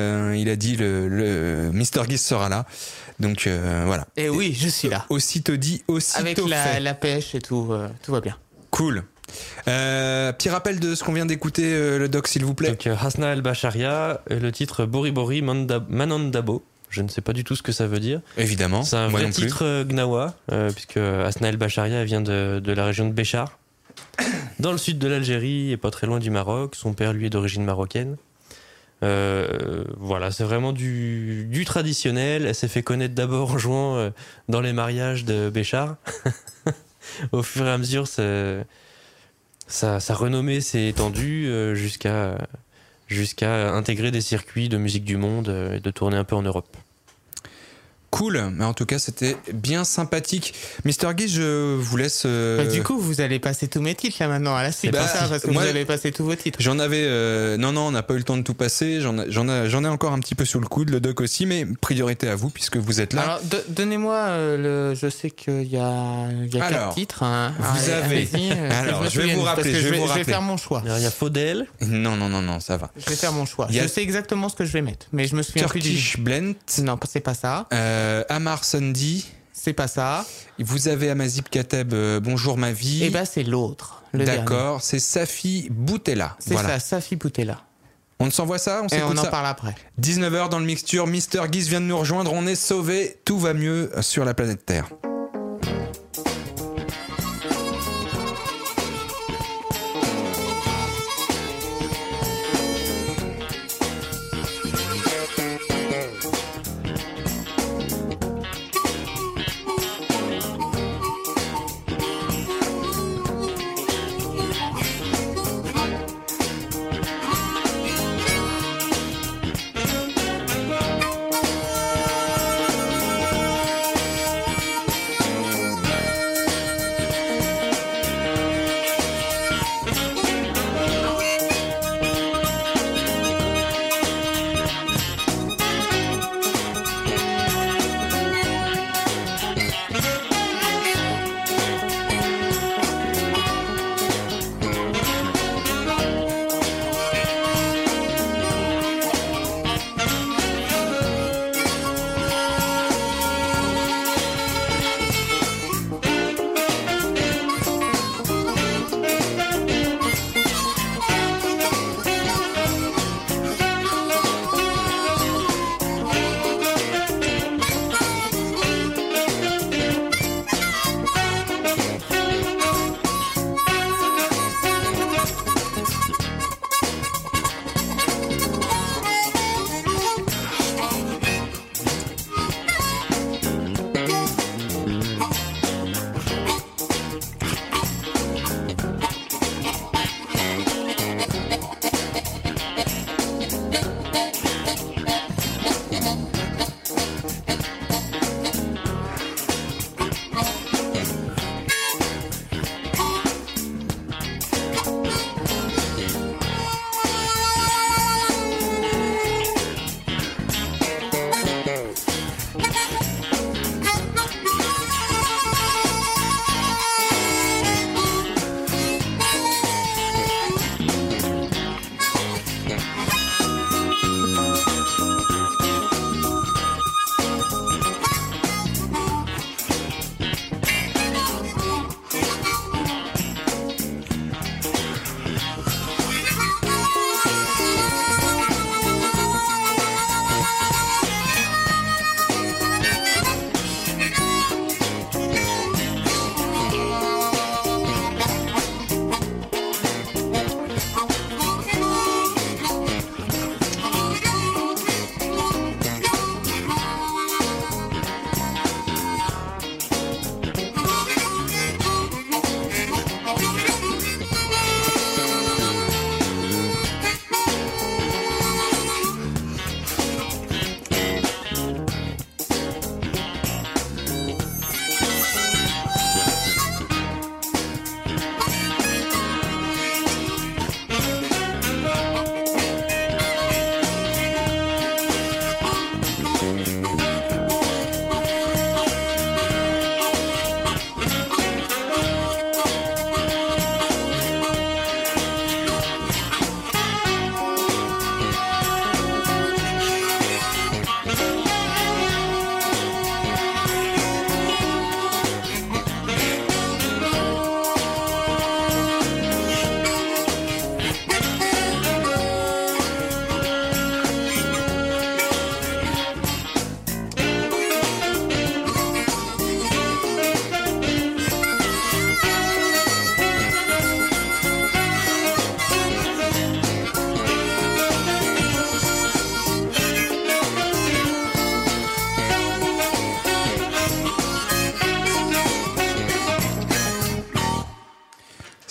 le Mr. Giz sera là. Donc voilà. Et oui, je suis là. Aussitôt dit, aussitôt Avec fait. la pêche et tout, tout va bien. Cool. Petit rappel de ce qu'on vient d'écouter, le doc, s'il vous plaît. Donc Hasna El Bacharia, le titre Bori Bori Manandabo. Je ne sais pas du tout ce que ça veut dire. Évidemment. C'est un moi vrai non plus. titre Gnawa, puisque Hasna El Bacharia vient de la région de Béchar, dans le sud de l'Algérie et pas très loin du Maroc. Son père, lui, est d'origine marocaine. Voilà, c'est vraiment du traditionnel. Elle s'est fait connaître d'abord en jouant dans les mariages de Béchar. Au fur et à mesure, sa renommée s'est étendue jusqu'à intégrer des circuits de musique du monde et de tourner un peu en Europe. Cool, mais en tout cas c'était bien sympathique. Mr. Guy, je vous laisse. Du coup, vous allez passer tous mes titres là maintenant à la suite, Bah, ça, parce que moi, vous avez passé tous vos titres. J'en avais. Non, on n'a pas eu le temps de tout passer. J'en ai encore un petit peu sous le coude, le doc aussi, mais priorité à vous puisque vous êtes là. Alors, donnez-moi je sais qu'il y a 4 titres. Hein. Vous avez. Alors, je vais vous rappeler. Je vais faire mon choix. Il y a Faudel. Non, ça va. Je vais faire mon choix. Je sais exactement ce que je vais mettre, mais je me souviens plus du. Turkish Blend. Non, c'est pas ça. Amar Sundi. C'est pas ça. Vous avez Amazip Kateb, Bonjour ma vie. Eh ben c'est l'autre. D'accord, c'est Safi Boutella. C'est ça, Safi Boutella. On s'envoie ça, on s'écoute ça. On en parle après. 19h dans le mixture, Mr. Giz vient de nous rejoindre, on est sauvés, tout va mieux sur la planète Terre.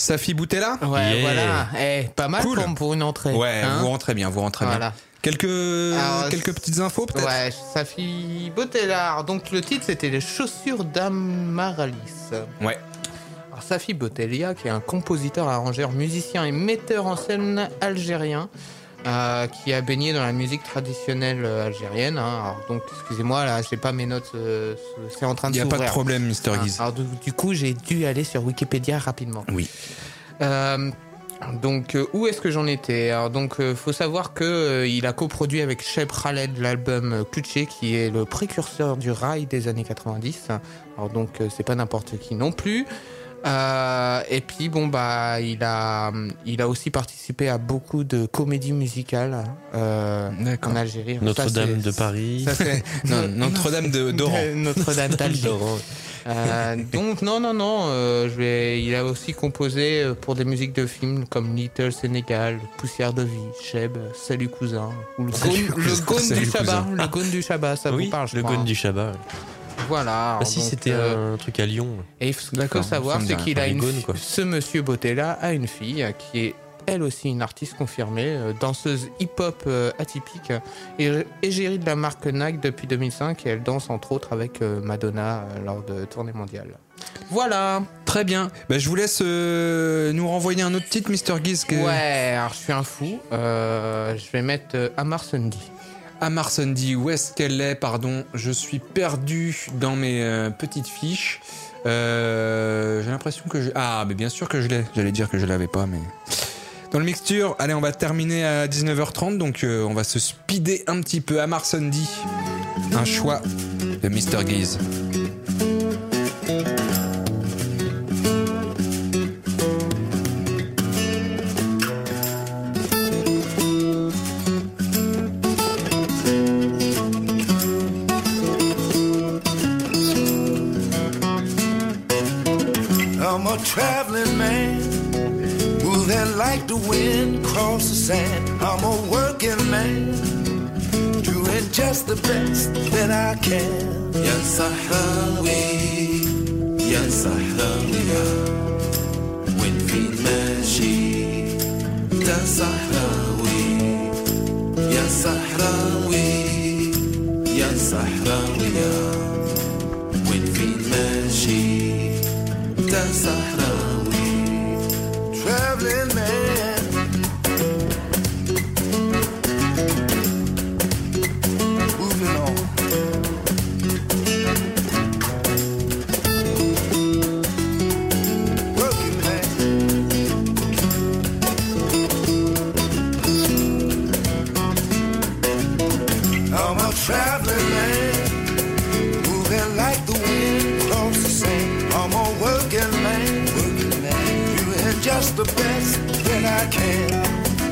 Safi Boutella. Ouais, voilà. Pas mal cool. pour une entrée. Ouais, vous rentrez bien, voilà. Quelques petites infos peut-être. Ouais, Safi Boutella. Donc le titre c'était Les chaussures d'Amaralis. Ouais. Alors Safi Boutella, qui est un compositeur, arrangeur, musicien et metteur en scène algérien, qui a baigné dans la musique traditionnelle algérienne. Alors donc excusez-moi, là j'ai pas mes notes, c'est en train de s'ouvrir. Il n'y a pas de problème, Mr. Guise. Alors du coup j'ai dû aller sur Wikipédia rapidement. Oui. Donc où est-ce que j'en étais? Alors donc faut savoir que il a coproduit avec Cheb Khaled l'album Klutché, qui est le précurseur du rail des années 90. Alors donc c'est pas n'importe qui non plus. Et puis bon bah il a aussi participé à beaucoup de comédies musicales en Algérie. Notre-Dame de Paris. Ça, non, Notre-Dame d'Oran. Notre-Dame d'Alger. Donc il a aussi composé pour des musiques de films comme Little Sénégal, Poussière de vie, Cheb, Salut cousin, ou le Gone du Shabbat. Le Gone du Shabbat, ça vous parle, je crois. Le Gone du Shabbat. Voilà. Ah si, c'était un truc à Lyon. Et ce qu'il faut savoir, c'est qu'il a ce monsieur Boutella a une fille qui est elle aussi une artiste confirmée, danseuse hip-hop atypique, et égérie de la marque Nike depuis 2005, et elle danse entre autres avec Madonna lors de tournées mondiales. Voilà. Très bien. Bah, je vous laisse nous renvoyer un autre titre, Mr. Guise. Ouais, alors je suis un fou. Je vais mettre Amar Sundy. Amar Sundy, où est-ce qu'elle est? Pardon, je suis perdu dans mes petites fiches. J'ai l'impression que mais bien sûr que je l'ai. J'allais dire que je l'avais pas, mais... Dans le mixture, allez, on va terminer à 19h30, donc on va se speeder un petit peu. Amar Sundy, un choix de Mr. Guise. I'm a traveling man, moving like the wind across the sand. I'm a working man, doing just the best that I can. Ya Sahrawi, Ya Sahrawiya, وين فين ماشي يا صحراوي يا صحراوي يا صحراوية وين فين ماشي يا صحراوي. Traveling man, moving on. Working man, I'm a traveling man, moving like the wind across the sand. I'm a working man, doing just the best that I can.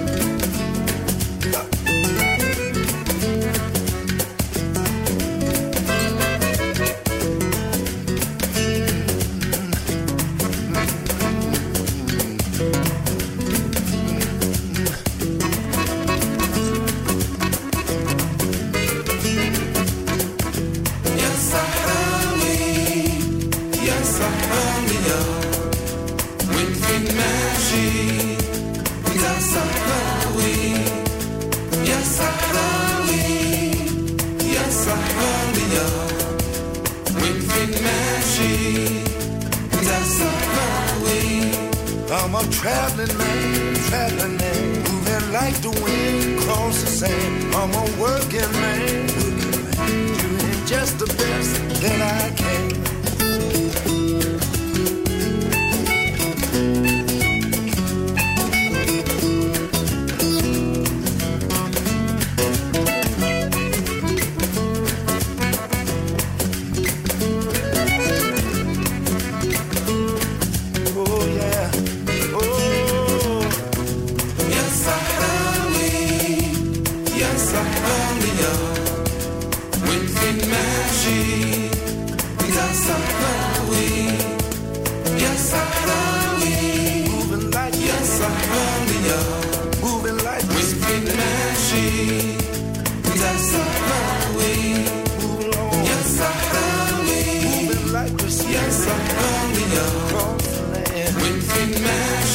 I'm a traveling man, moving like the wind across the sand. I'm a working man, doing just the best that I can. Yes,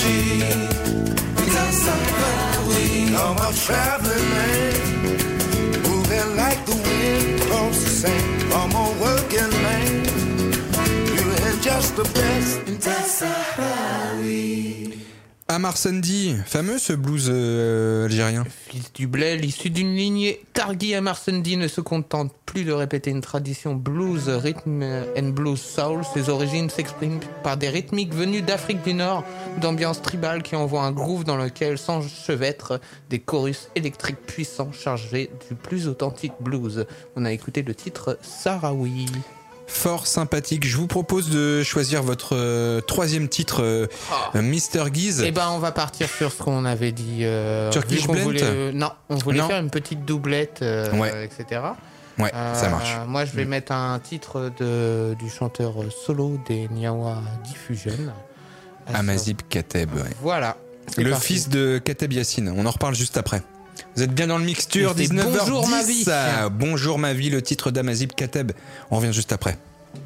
traveling man, moving like the wind across the sand. Come on, working man, you ain't just the best in Sahrawi. Amar Sandy, fameux ce blues algérien. Fils du Bled, issu d'une lignée Targhi, Amar Sandy ne se contente plus de répéter une tradition blues, rhythm and blues soul. Ses origines s'expriment par des rythmiques venues d'Afrique du Nord, d'ambiance tribale qui envoie un groove dans lequel s'enchevêtrent des chorus électriques puissants chargés du plus authentique blues. On a écouté le titre Sahrawi. Fort sympathique. Je vous propose de choisir votre troisième titre, Mr. Giz. Eh ben, on va partir sur ce qu'on avait dit. Turkish Blend. Non, on voulait faire une petite doublette, etc. Ouais, ça marche. Moi, je vais mettre un titre du chanteur solo des Niawa Diffusion. Amazib Kateb. Ouais. Voilà. Le fils de Kateb Yassine. On en reparle juste après. Vous êtes bien dans le mixture, 19h10. Bonjour ma vie. Bonjour ma vie, le titre d'Amazib Kateb. On revient juste après.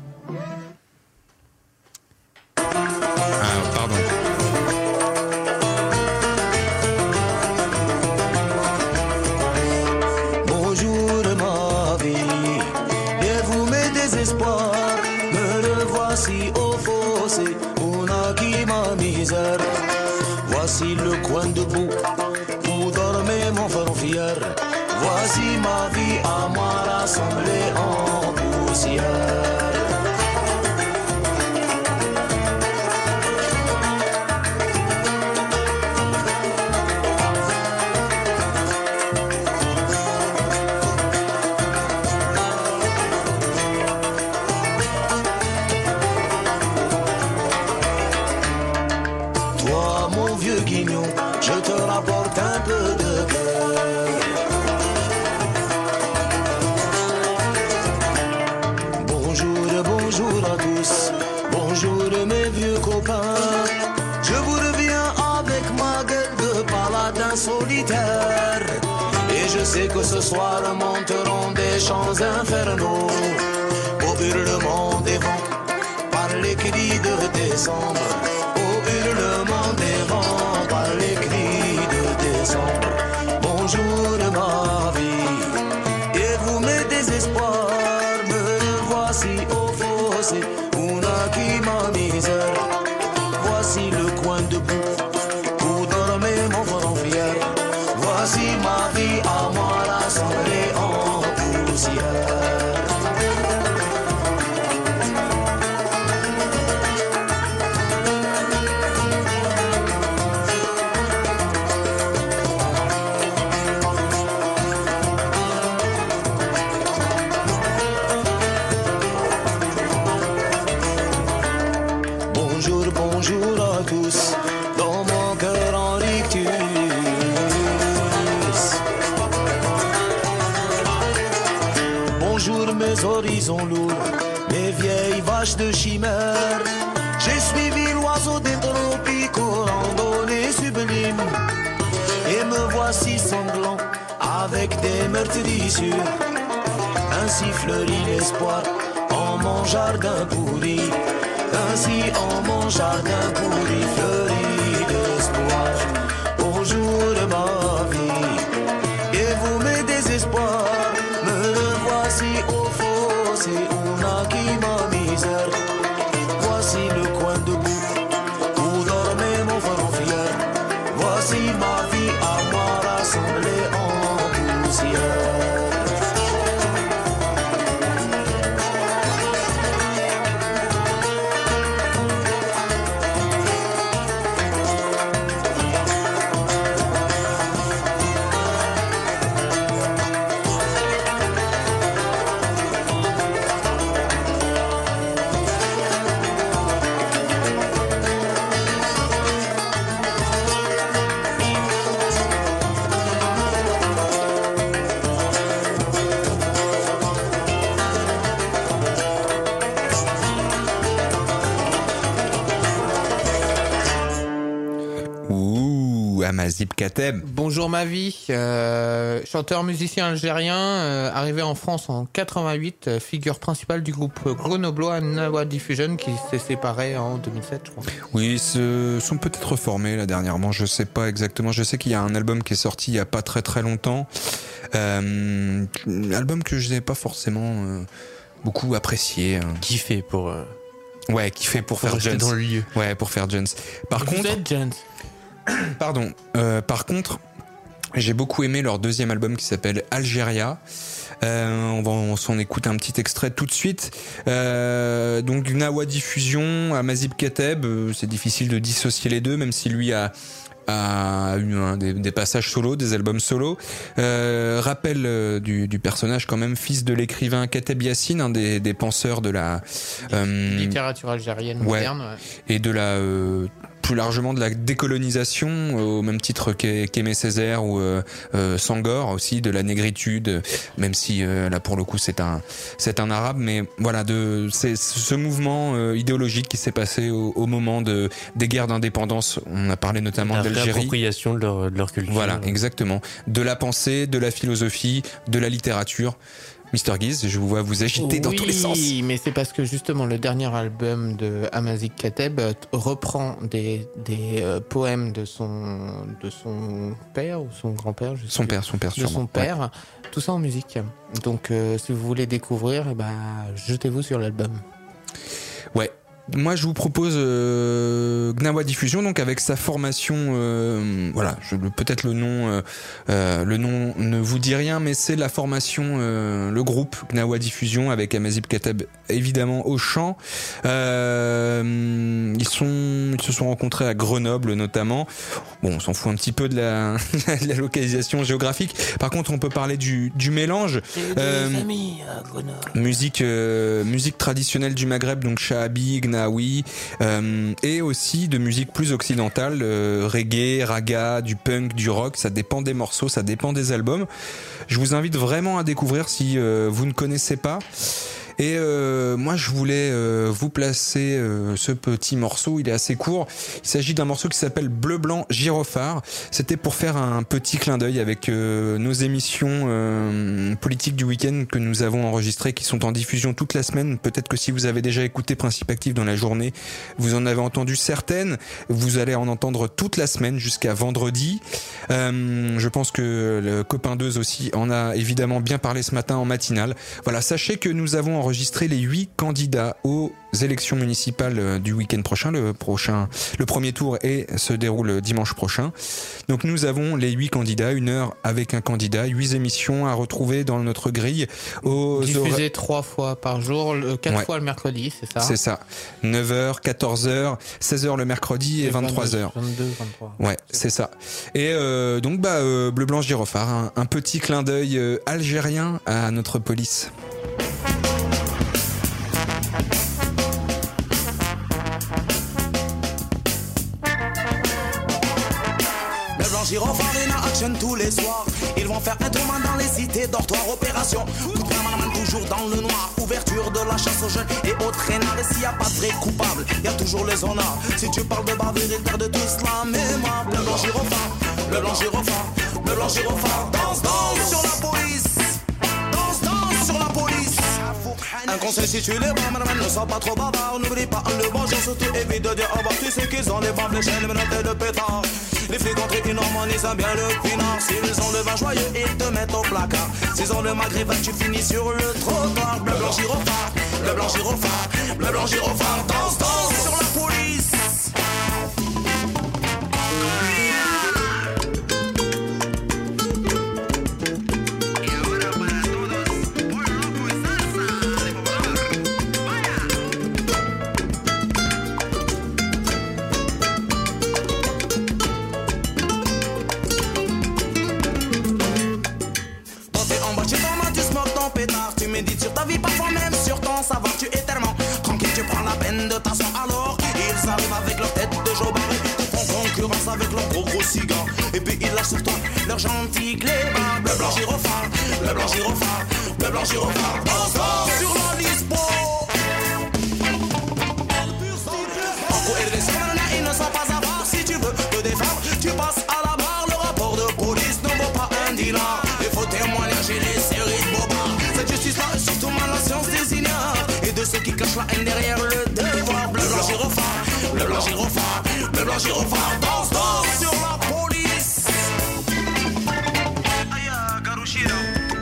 Pardon. Bonjour ma vie, et vous mes désespoirs, me revoici au fossé, on a qui ma misère. Voici le coin debout où dormait mon frère fier. Voici ma vie à moi rassemblée en poussière. Toi mon vieux guignon, je te rapporte un peu de cœur. Bonjour à tous, bonjour mes vieux copains. Je vous reviens avec ma gueule de paladin solitaire. Et je sais que ce soir monteront des chants infernaux au hurlement des vents par les cris de décembre. Au hurlement des vents par les cris de décembre. Bonjour ma vie, et vous mes désespoirs, me voici au fossé, on a qui ma misère. Voici le coin debout où dormait mon front fier. Voici ma vie à moi rassemblée en poussière. Bonjour à tous, dans mon cœur en rictus. Bonjour mes horizons lourds, mes vieilles vaches de chimère. J'ai suivi l'oiseau des tropiques aux randonnées sublimes. Et me voici sanglant avec des meurtrissures. Ainsi fleurit l'espoir en mon jardin pourri. Ainsi en mon jardin pourri fleurit l'espoir. Bonjour ma vie, et vous mes désespoirs, me revoici au fossé, on a qui ma misère. Voici le coin debout où dormait mon front fier. Voici ma vie à moi rassemblée en poussière. Amazigh Kateb. Bonjour ma vie, chanteur musicien algérien, arrivé en France en 88, figure principale du groupe grenoblois Nawa Diffusion qui s'est séparé en 2007 je crois. Oui, ils se sont peut-être reformés là dernièrement, je sais pas exactement, je sais qu'il y a un album qui est sorti il y a pas très très longtemps, album que je n'ai pas forcément beaucoup apprécié. Kiffé pour... Ouais, kiffé pour faire Jones. Dans le lieu. Ouais, pour faire Jones. Par Vous contre... êtes Jones. Pardon. Par contre, j'ai beaucoup aimé leur deuxième album qui s'appelle Algéria. On s'en écoute un petit extrait tout de suite. Donc Nawa Diffusion, Amazigh Kateb, c'est difficile de dissocier les deux, même si lui a eu des passages solo, des albums solo. Rappel du personnage quand même, fils de l'écrivain Kateb Yassine, un des penseurs de la littérature algérienne moderne. Ouais. Et de la plus largement de la décolonisation, au même titre qu'Aimé Césaire ou Senghor aussi, de la négritude, même si là pour le coup c'est un arabe, mais voilà, c'est ce mouvement idéologique qui s'est passé au moment des guerres d'indépendance. On a parlé notamment d'Algérie. L'appropriation de leur culture. Voilà, exactement. De la pensée, de la philosophie, de la littérature. Mr. Giz, je vous vois vous agiter dans tous les sens. Oui, mais c'est parce que justement le dernier album de Amazigh Kateb reprend des poèmes de son père ou son grand-père, je sais son plus. Père sûrement. De son père, ouais. Tout ça en musique. Donc si vous voulez découvrir, jetez-vous sur l'album. Ouais. Moi, je vous propose Nawa Diffusion, donc avec sa formation, voilà, peut-être le nom ne vous dit rien, mais c'est la formation, le groupe Nawa Diffusion avec Amazigh Kateb évidemment au chant. Ils se sont rencontrés à Grenoble notamment. Bon, on s'en fout un petit peu de la localisation géographique. Par contre, on peut parler du mélange. Amis à Grenoble. Musique traditionnelle du Maghreb, donc Shahabi, Gnawi, et aussi de musique plus occidentale, reggae, raga, du punk, du rock. Ça dépend des morceaux, ça dépend des albums. Je vous invite vraiment à découvrir si vous ne connaissez pas. Et moi je voulais vous placer ce petit morceau, il est assez court. Il s'agit d'un morceau qui s'appelle Bleu Blanc Gyrophare. C'était pour faire un petit clin d'œil avec nos émissions politiques du week-end que nous avons enregistrées, qui sont en diffusion toute la semaine. Peut-être que si vous avez déjà écouté Principe Actif dans la journée, vous en avez entendu certaines. Vous allez en entendre toute la semaine jusqu'à vendredi. Je pense que le copain 2 aussi en a évidemment bien parlé ce matin en matinale. Voilà, sachez que nous avons enregistré les 8 candidats aux élections municipales du week-end prochain. Le premier tour se déroule dimanche prochain. Donc nous avons les 8 candidats, 1 heure avec un candidat, 8 émissions à retrouver dans notre grille. Diffusées 3 fois par jour, 4 fois le mercredi, c'est ça? C'est ça. 9h, 14h, 16h le mercredi et 23h. 22, 23. Ouais, c'est ça. Et donc Bleu Blanc Gyrophare, un petit clin d'œil algérien à notre police. Gyrophare in action tous les soirs. Ils vont faire un tournoi dans les cités, dortoirs, opération. Coup de main, toujours dans le noir. Ouverture de la chasse aux jeunes et aux traînards. Et s'il n'y a pas de vrai coupable, il y a toujours les honneurs. Si tu parles de bavure, ils perdent tous la mémoire. Bleu blanc gyrophare, bleu blanc gyrophare, bleu blanc gyrophare. Danse, danse sur la police. Danse, danse sur la police. Un conseil si tu les vois, ne sois pas trop bavard. N'oublie pas le bonjour, surtout évite de dire au revoir. Tu sais qu'ils ont des bombes, les chaînes, menottes et le pétard. Les flics entre une Normandie, ils aiment bien le pinard. S'ils ont le vin joyeux, ils te mettent au placard. S'ils ont le maghrébin, tu finis sur le trottoir. Bleu blanc gyrophare, bleu blanc gyrophare, bleu blanc gyrophare. Danse, danse sur la police. Sur ta vie, parfois même sur ton savoir, tu es tellement tranquille, tu prends la peine de t'asseoir alors qu'ils arrivent avec leur tête de jobard et te font concurrence avec leur gros cigare. Et puis ils lâchent sur toi leur gentil clébard. Bleu blanc gyrophare, bleu blanc gyrophare, bleu blanc gyrophare. Danse sur la Lisbo. En cours et ils ne sont pas à voir. Si tu veux te défendre, tu passes à la barre. la haine derrière le devoir. Bleu, blanc, gyrophare, bleu, blanc, gyrophare, bleu, blanc, gyrophare. Danse, danse sur la police. Aïe, Garushiro.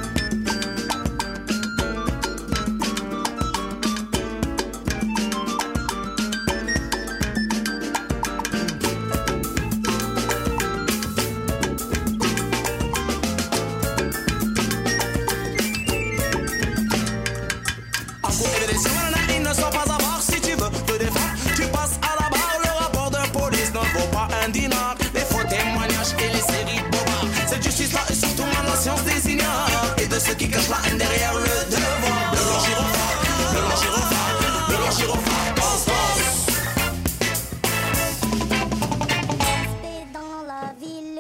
Ceux qui cachent la haine derrière le devoir. Le blanc gyrophare, le blanc gyrophare, le blanc gyrophare. Danse, danse. Dans la ville,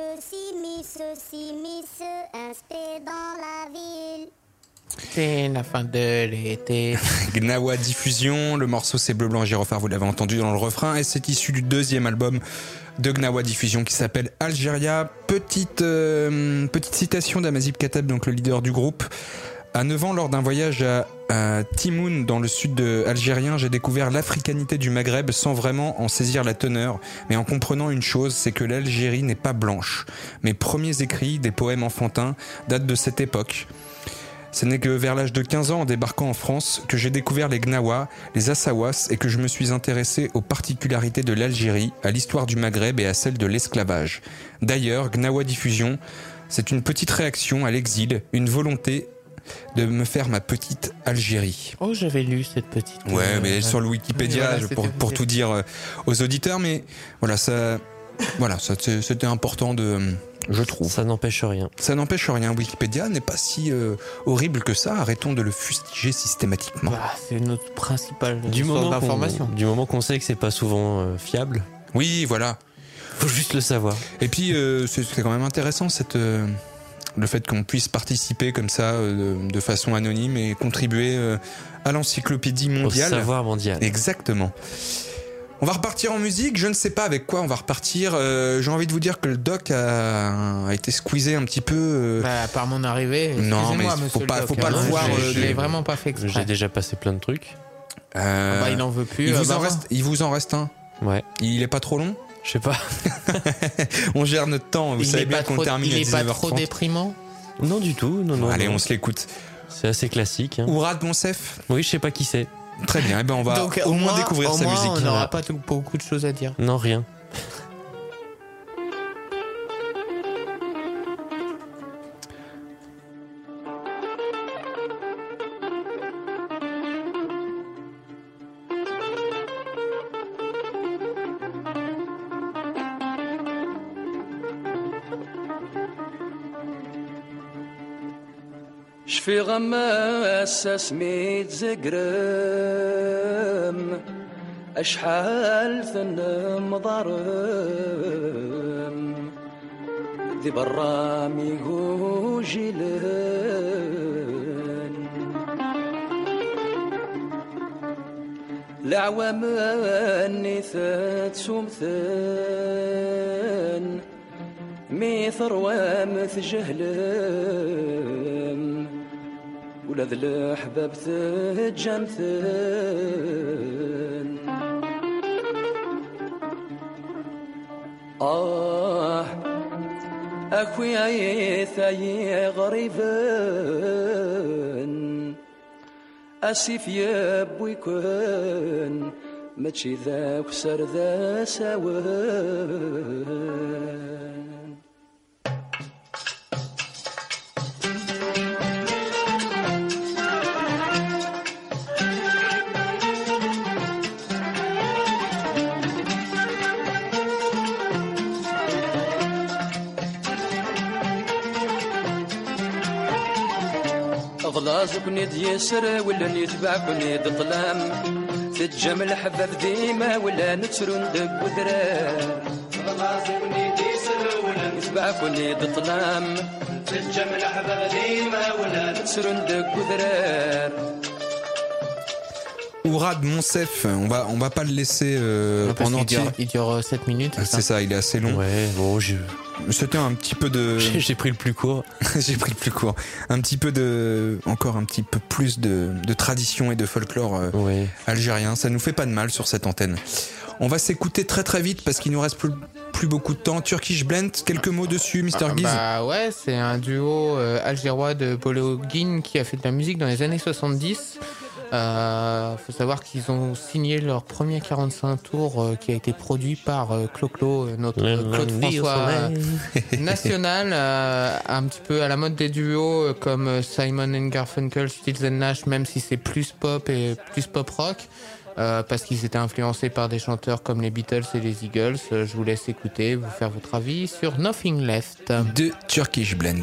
Simis, un spé dans la ville. C'est la fin de l'été. Gnawa Diffusion, le morceau c'est Bleu Blanc Gyrophare, vous l'avez entendu dans le refrain, et c'est issu du deuxième album de Gnawa Diffusion qui s'appelle Algéria. Petite citation d'Amazigh Kateb, donc le leader du groupe. À 9 ans, lors d'un voyage à Timoun, dans le sud algérien, j'ai découvert l'africanité du Maghreb sans vraiment en saisir la teneur, mais en comprenant une chose, c'est que l'Algérie n'est pas blanche. Mes premiers écrits, des poèmes enfantins, datent de cette époque. Ce n'est que vers l'âge de 15 ans, en débarquant en France, que j'ai découvert les Gnawa, les Assawas, et que je me suis intéressé aux particularités de l'Algérie, à l'histoire du Maghreb et à celle de l'esclavage. D'ailleurs, Gnawa Diffusion, c'est une petite réaction à l'exil, une volonté de me faire ma petite Algérie. Oh, j'avais lu cette petite... Ouais, mais sur le Wikipédia, oui, voilà, pour tout dire aux auditeurs, mais voilà, c'était important de... Je trouve. Ça n'empêche rien. Ça n'empêche rien. Wikipédia n'est pas si horrible que ça. Arrêtons de le fustiger systématiquement. Bah, c'est notre principale source d'information. Du moment qu'on sait que c'est pas souvent fiable. Oui, voilà. Faut juste le savoir. Et puis, c'est quand même intéressant le fait qu'on puisse participer comme ça de façon anonyme et contribuer à l'encyclopédie mondiale. Au savoir mondial. Exactement. On va repartir en musique, je ne sais pas avec quoi on va repartir. J'ai envie de vous dire que le doc a été squeezé un petit peu. Par mon arrivée. Non, mais faut pas le voir. Je l'ai vraiment pas fait exprès. J'ai déjà passé plein de trucs. Il n'en veut plus. Il vous en reste un. Ouais. Il est pas trop long? Je sais pas. On gère notre temps. Vous savez bien qu'on termine à 19h30. Il est pas trop déprimant? Non du tout. Non. Allez, on se l'écoute. C'est assez classique. Ourad Monsef? Oui, je sais pas qui c'est. Très bien, et ben on va donc, au moins découvrir sa musique. On n'aura pas beaucoup de choses à dire. Non, rien. شفي غماس سميت زقرم أشحال ثنم ضرم ذي برامي هو جيلان العوام النثات سمثان ميثر وامث جهلم ولا ذا الأحباب تجمثن أخويا ثاي غريبن أسيف يبوي كن ماشي ذا وسر ذا سوان غلازكني ديسر ولا نتبعكني دطلام تتجمل حباب ديما ولا نتسرون دق وذرار غلازكني ديسر ولا نتبعكني دطلام تتجمل حباب ديما ولا نتسرون دق وذرار Ourad Monsef, on va pas le laisser en entier. Il dure 7 minutes. C'est ça, il est assez long. Ouais, bon, c'était un petit peu de... J'ai pris le plus court. J'ai pris le plus court. Encore un petit peu plus de tradition et de folklore algérien. Ça nous fait pas de mal sur cette antenne. On va s'écouter très très vite parce qu'il nous reste plus beaucoup de temps. Turkish Blend, quelques mots dessus, Mr. Giz. Bah ouais, c'est un duo algérois de Bologin qui a fait de la musique dans les années 70. Faut savoir qu'ils ont signé leur premier 45 tours qui a été produit par Clo-Clo, notre Claude François national, un petit peu à la mode des duos comme Simon & Garfunkel, Stills & Nash, même si c'est plus pop et plus pop rock. Parce qu'ils étaient influencés par des chanteurs comme les Beatles et les Eagles. Je vous laisse écouter, vous faire votre avis sur Nothing Left de Turkish Blend.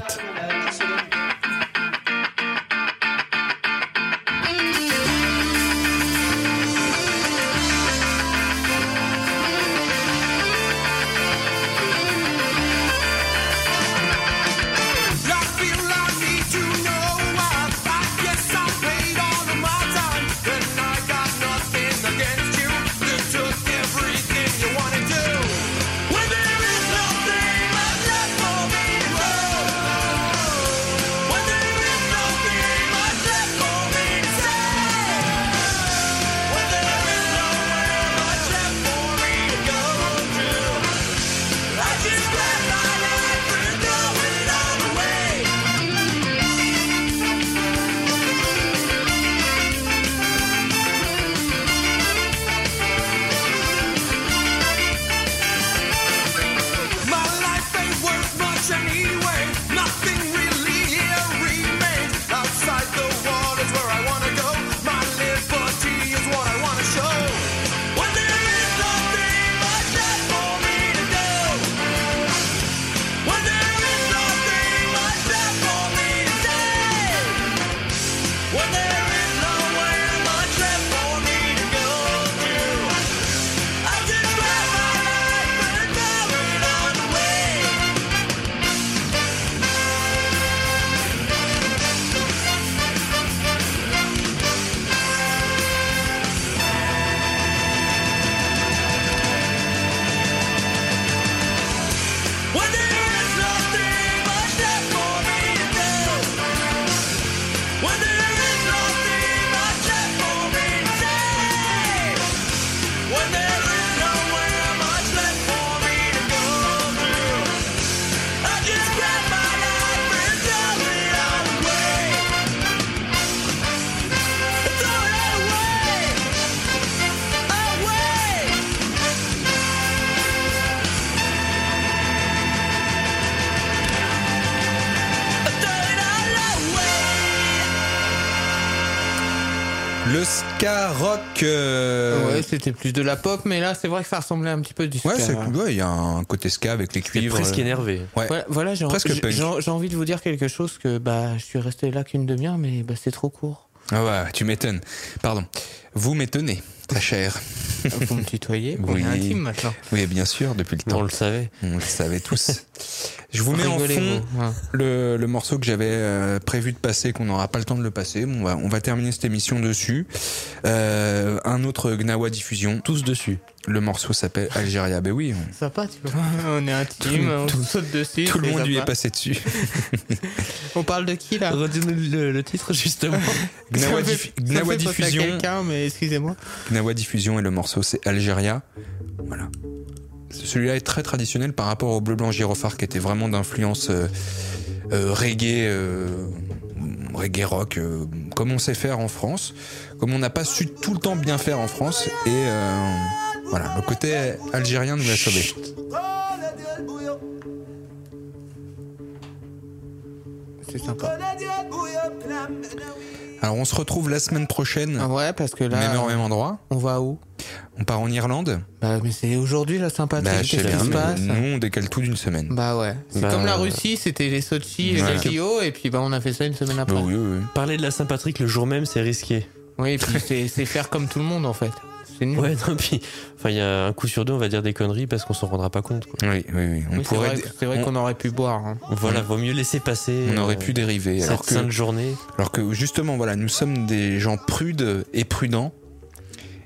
Le ska rock. Ouais, c'était plus de la pop, mais là, c'est vrai que ça ressemblait un petit peu du ska. Ouais, il y a un côté ska avec les cuivres. Presque énervé. Ouais. Voilà, j'ai envie de vous dire quelque chose que je suis resté là qu'une demi-heure, mais c'est trop court. Ah ouais, tu m'étonnes. Pardon. Vous m'étonnez, très cher. Vous me tutoyez. Oui. On est intime maintenant. Oui, bien sûr, depuis le temps. On le savait. On le savait tous. Je vous mets en fond le morceau que j'avais prévu de passer, qu'on n'aura pas le temps de le passer. On va terminer cette émission dessus. Un autre Gnawa Diffusion. Tous dessus. Le morceau s'appelle Algéria. Ben oui. Sympa, tu vois. On est intime, on saute dessus. Tout le monde lui est passé dessus. On parle de qui là? Redis-nous le titre justement. Gnawa Diffusion. Quelqu'un, mais excusez-moi. Gnawa Diffusion et le morceau c'est Algéria. Voilà. Celui-là est très traditionnel par rapport au Bleu Blanc Gyrophare qui était vraiment d'influence reggae rock, comme on sait faire en France, comme on n'a pas su tout le temps bien faire en France, et voilà, le côté algérien nous l'a sauvé. C'est sympa. Alors on se retrouve la semaine prochaine. Ouais, parce que là, même heure, même endroit. On va où? On part en Irlande. Mais c'est aujourd'hui la Saint-Patrick. Qu'est-ce qui se passe? Nous on décale tout d'une semaine. Bah ouais. C'est comme la Russie, c'était les Sochi et les Rio, et puis on a fait ça une semaine après. Oui. Parler de la Saint-Patrick le jour même, c'est risqué. Oui, et puis c'est faire comme tout le monde en fait. C'est nul. Ouais, non, puis il y a un coup sur deux, on va dire des conneries parce qu'on s'en rendra pas compte. Quoi. Oui. C'est vrai qu'on aurait pu boire. Hein. Voilà, vaut mieux laisser passer. On aurait pu dériver. Cette sainte journée. Alors que justement, voilà, nous sommes des gens prudes et prudents.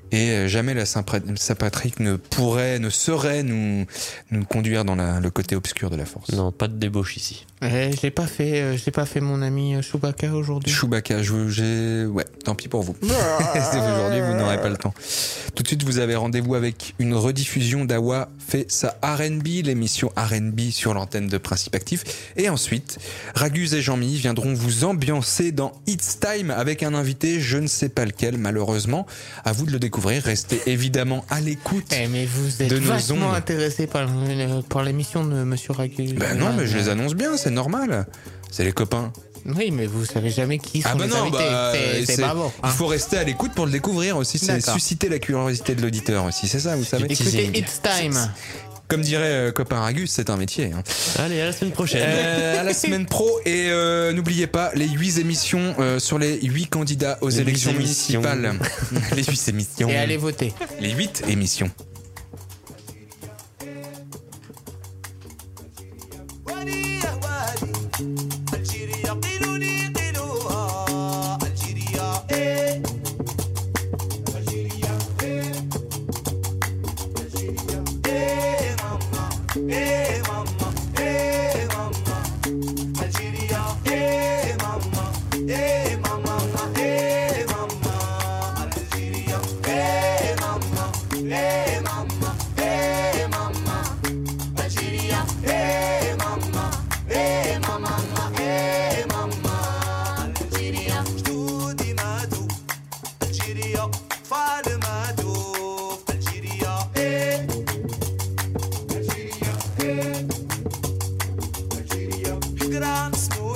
Et jamais la Saint-Patrick ne saurait nous conduire dans le côté obscur de la force. Non, pas de débauche ici. Je l'ai pas fait mon ami Chewbacca aujourd'hui. Chewbacca, ouais, tant pis pour vous. Aujourd'hui, vous n'aurez pas le temps. Tout de suite, vous avez rendez-vous avec une rediffusion d'Awa fait sa R&B, l'émission R&B sur l'antenne de Principe Actif. Et ensuite, Ragus et Jean-Mi viendront vous ambiancer dans It's Time avec un invité, je ne sais pas lequel, malheureusement. À vous de le découvrir. Restez évidemment à l'écoute mais vous êtes de nos vachement ondes. Intéressé par l'émission de Monsieur Ragus. Ben non, mais je les annonce bien, c'est normal. C'est les copains. Oui, mais vous savez jamais qui sont les invités. C'est pas bon. Il faut rester à l'écoute pour le découvrir aussi. C'est D'accord. susciter la curiosité de l'auditeur aussi. C'est ça, vous savez. Écoutez, It's Time. Comme dirait copain Ragus, c'est un métier. Hein. Allez, à la semaine prochaine. À la semaine pro. Et n'oubliez pas, les 8 émissions sur les 8 candidats aux élections municipales. Les 8 émissions. Et allez voter. Les 8 émissions. Grand smooth.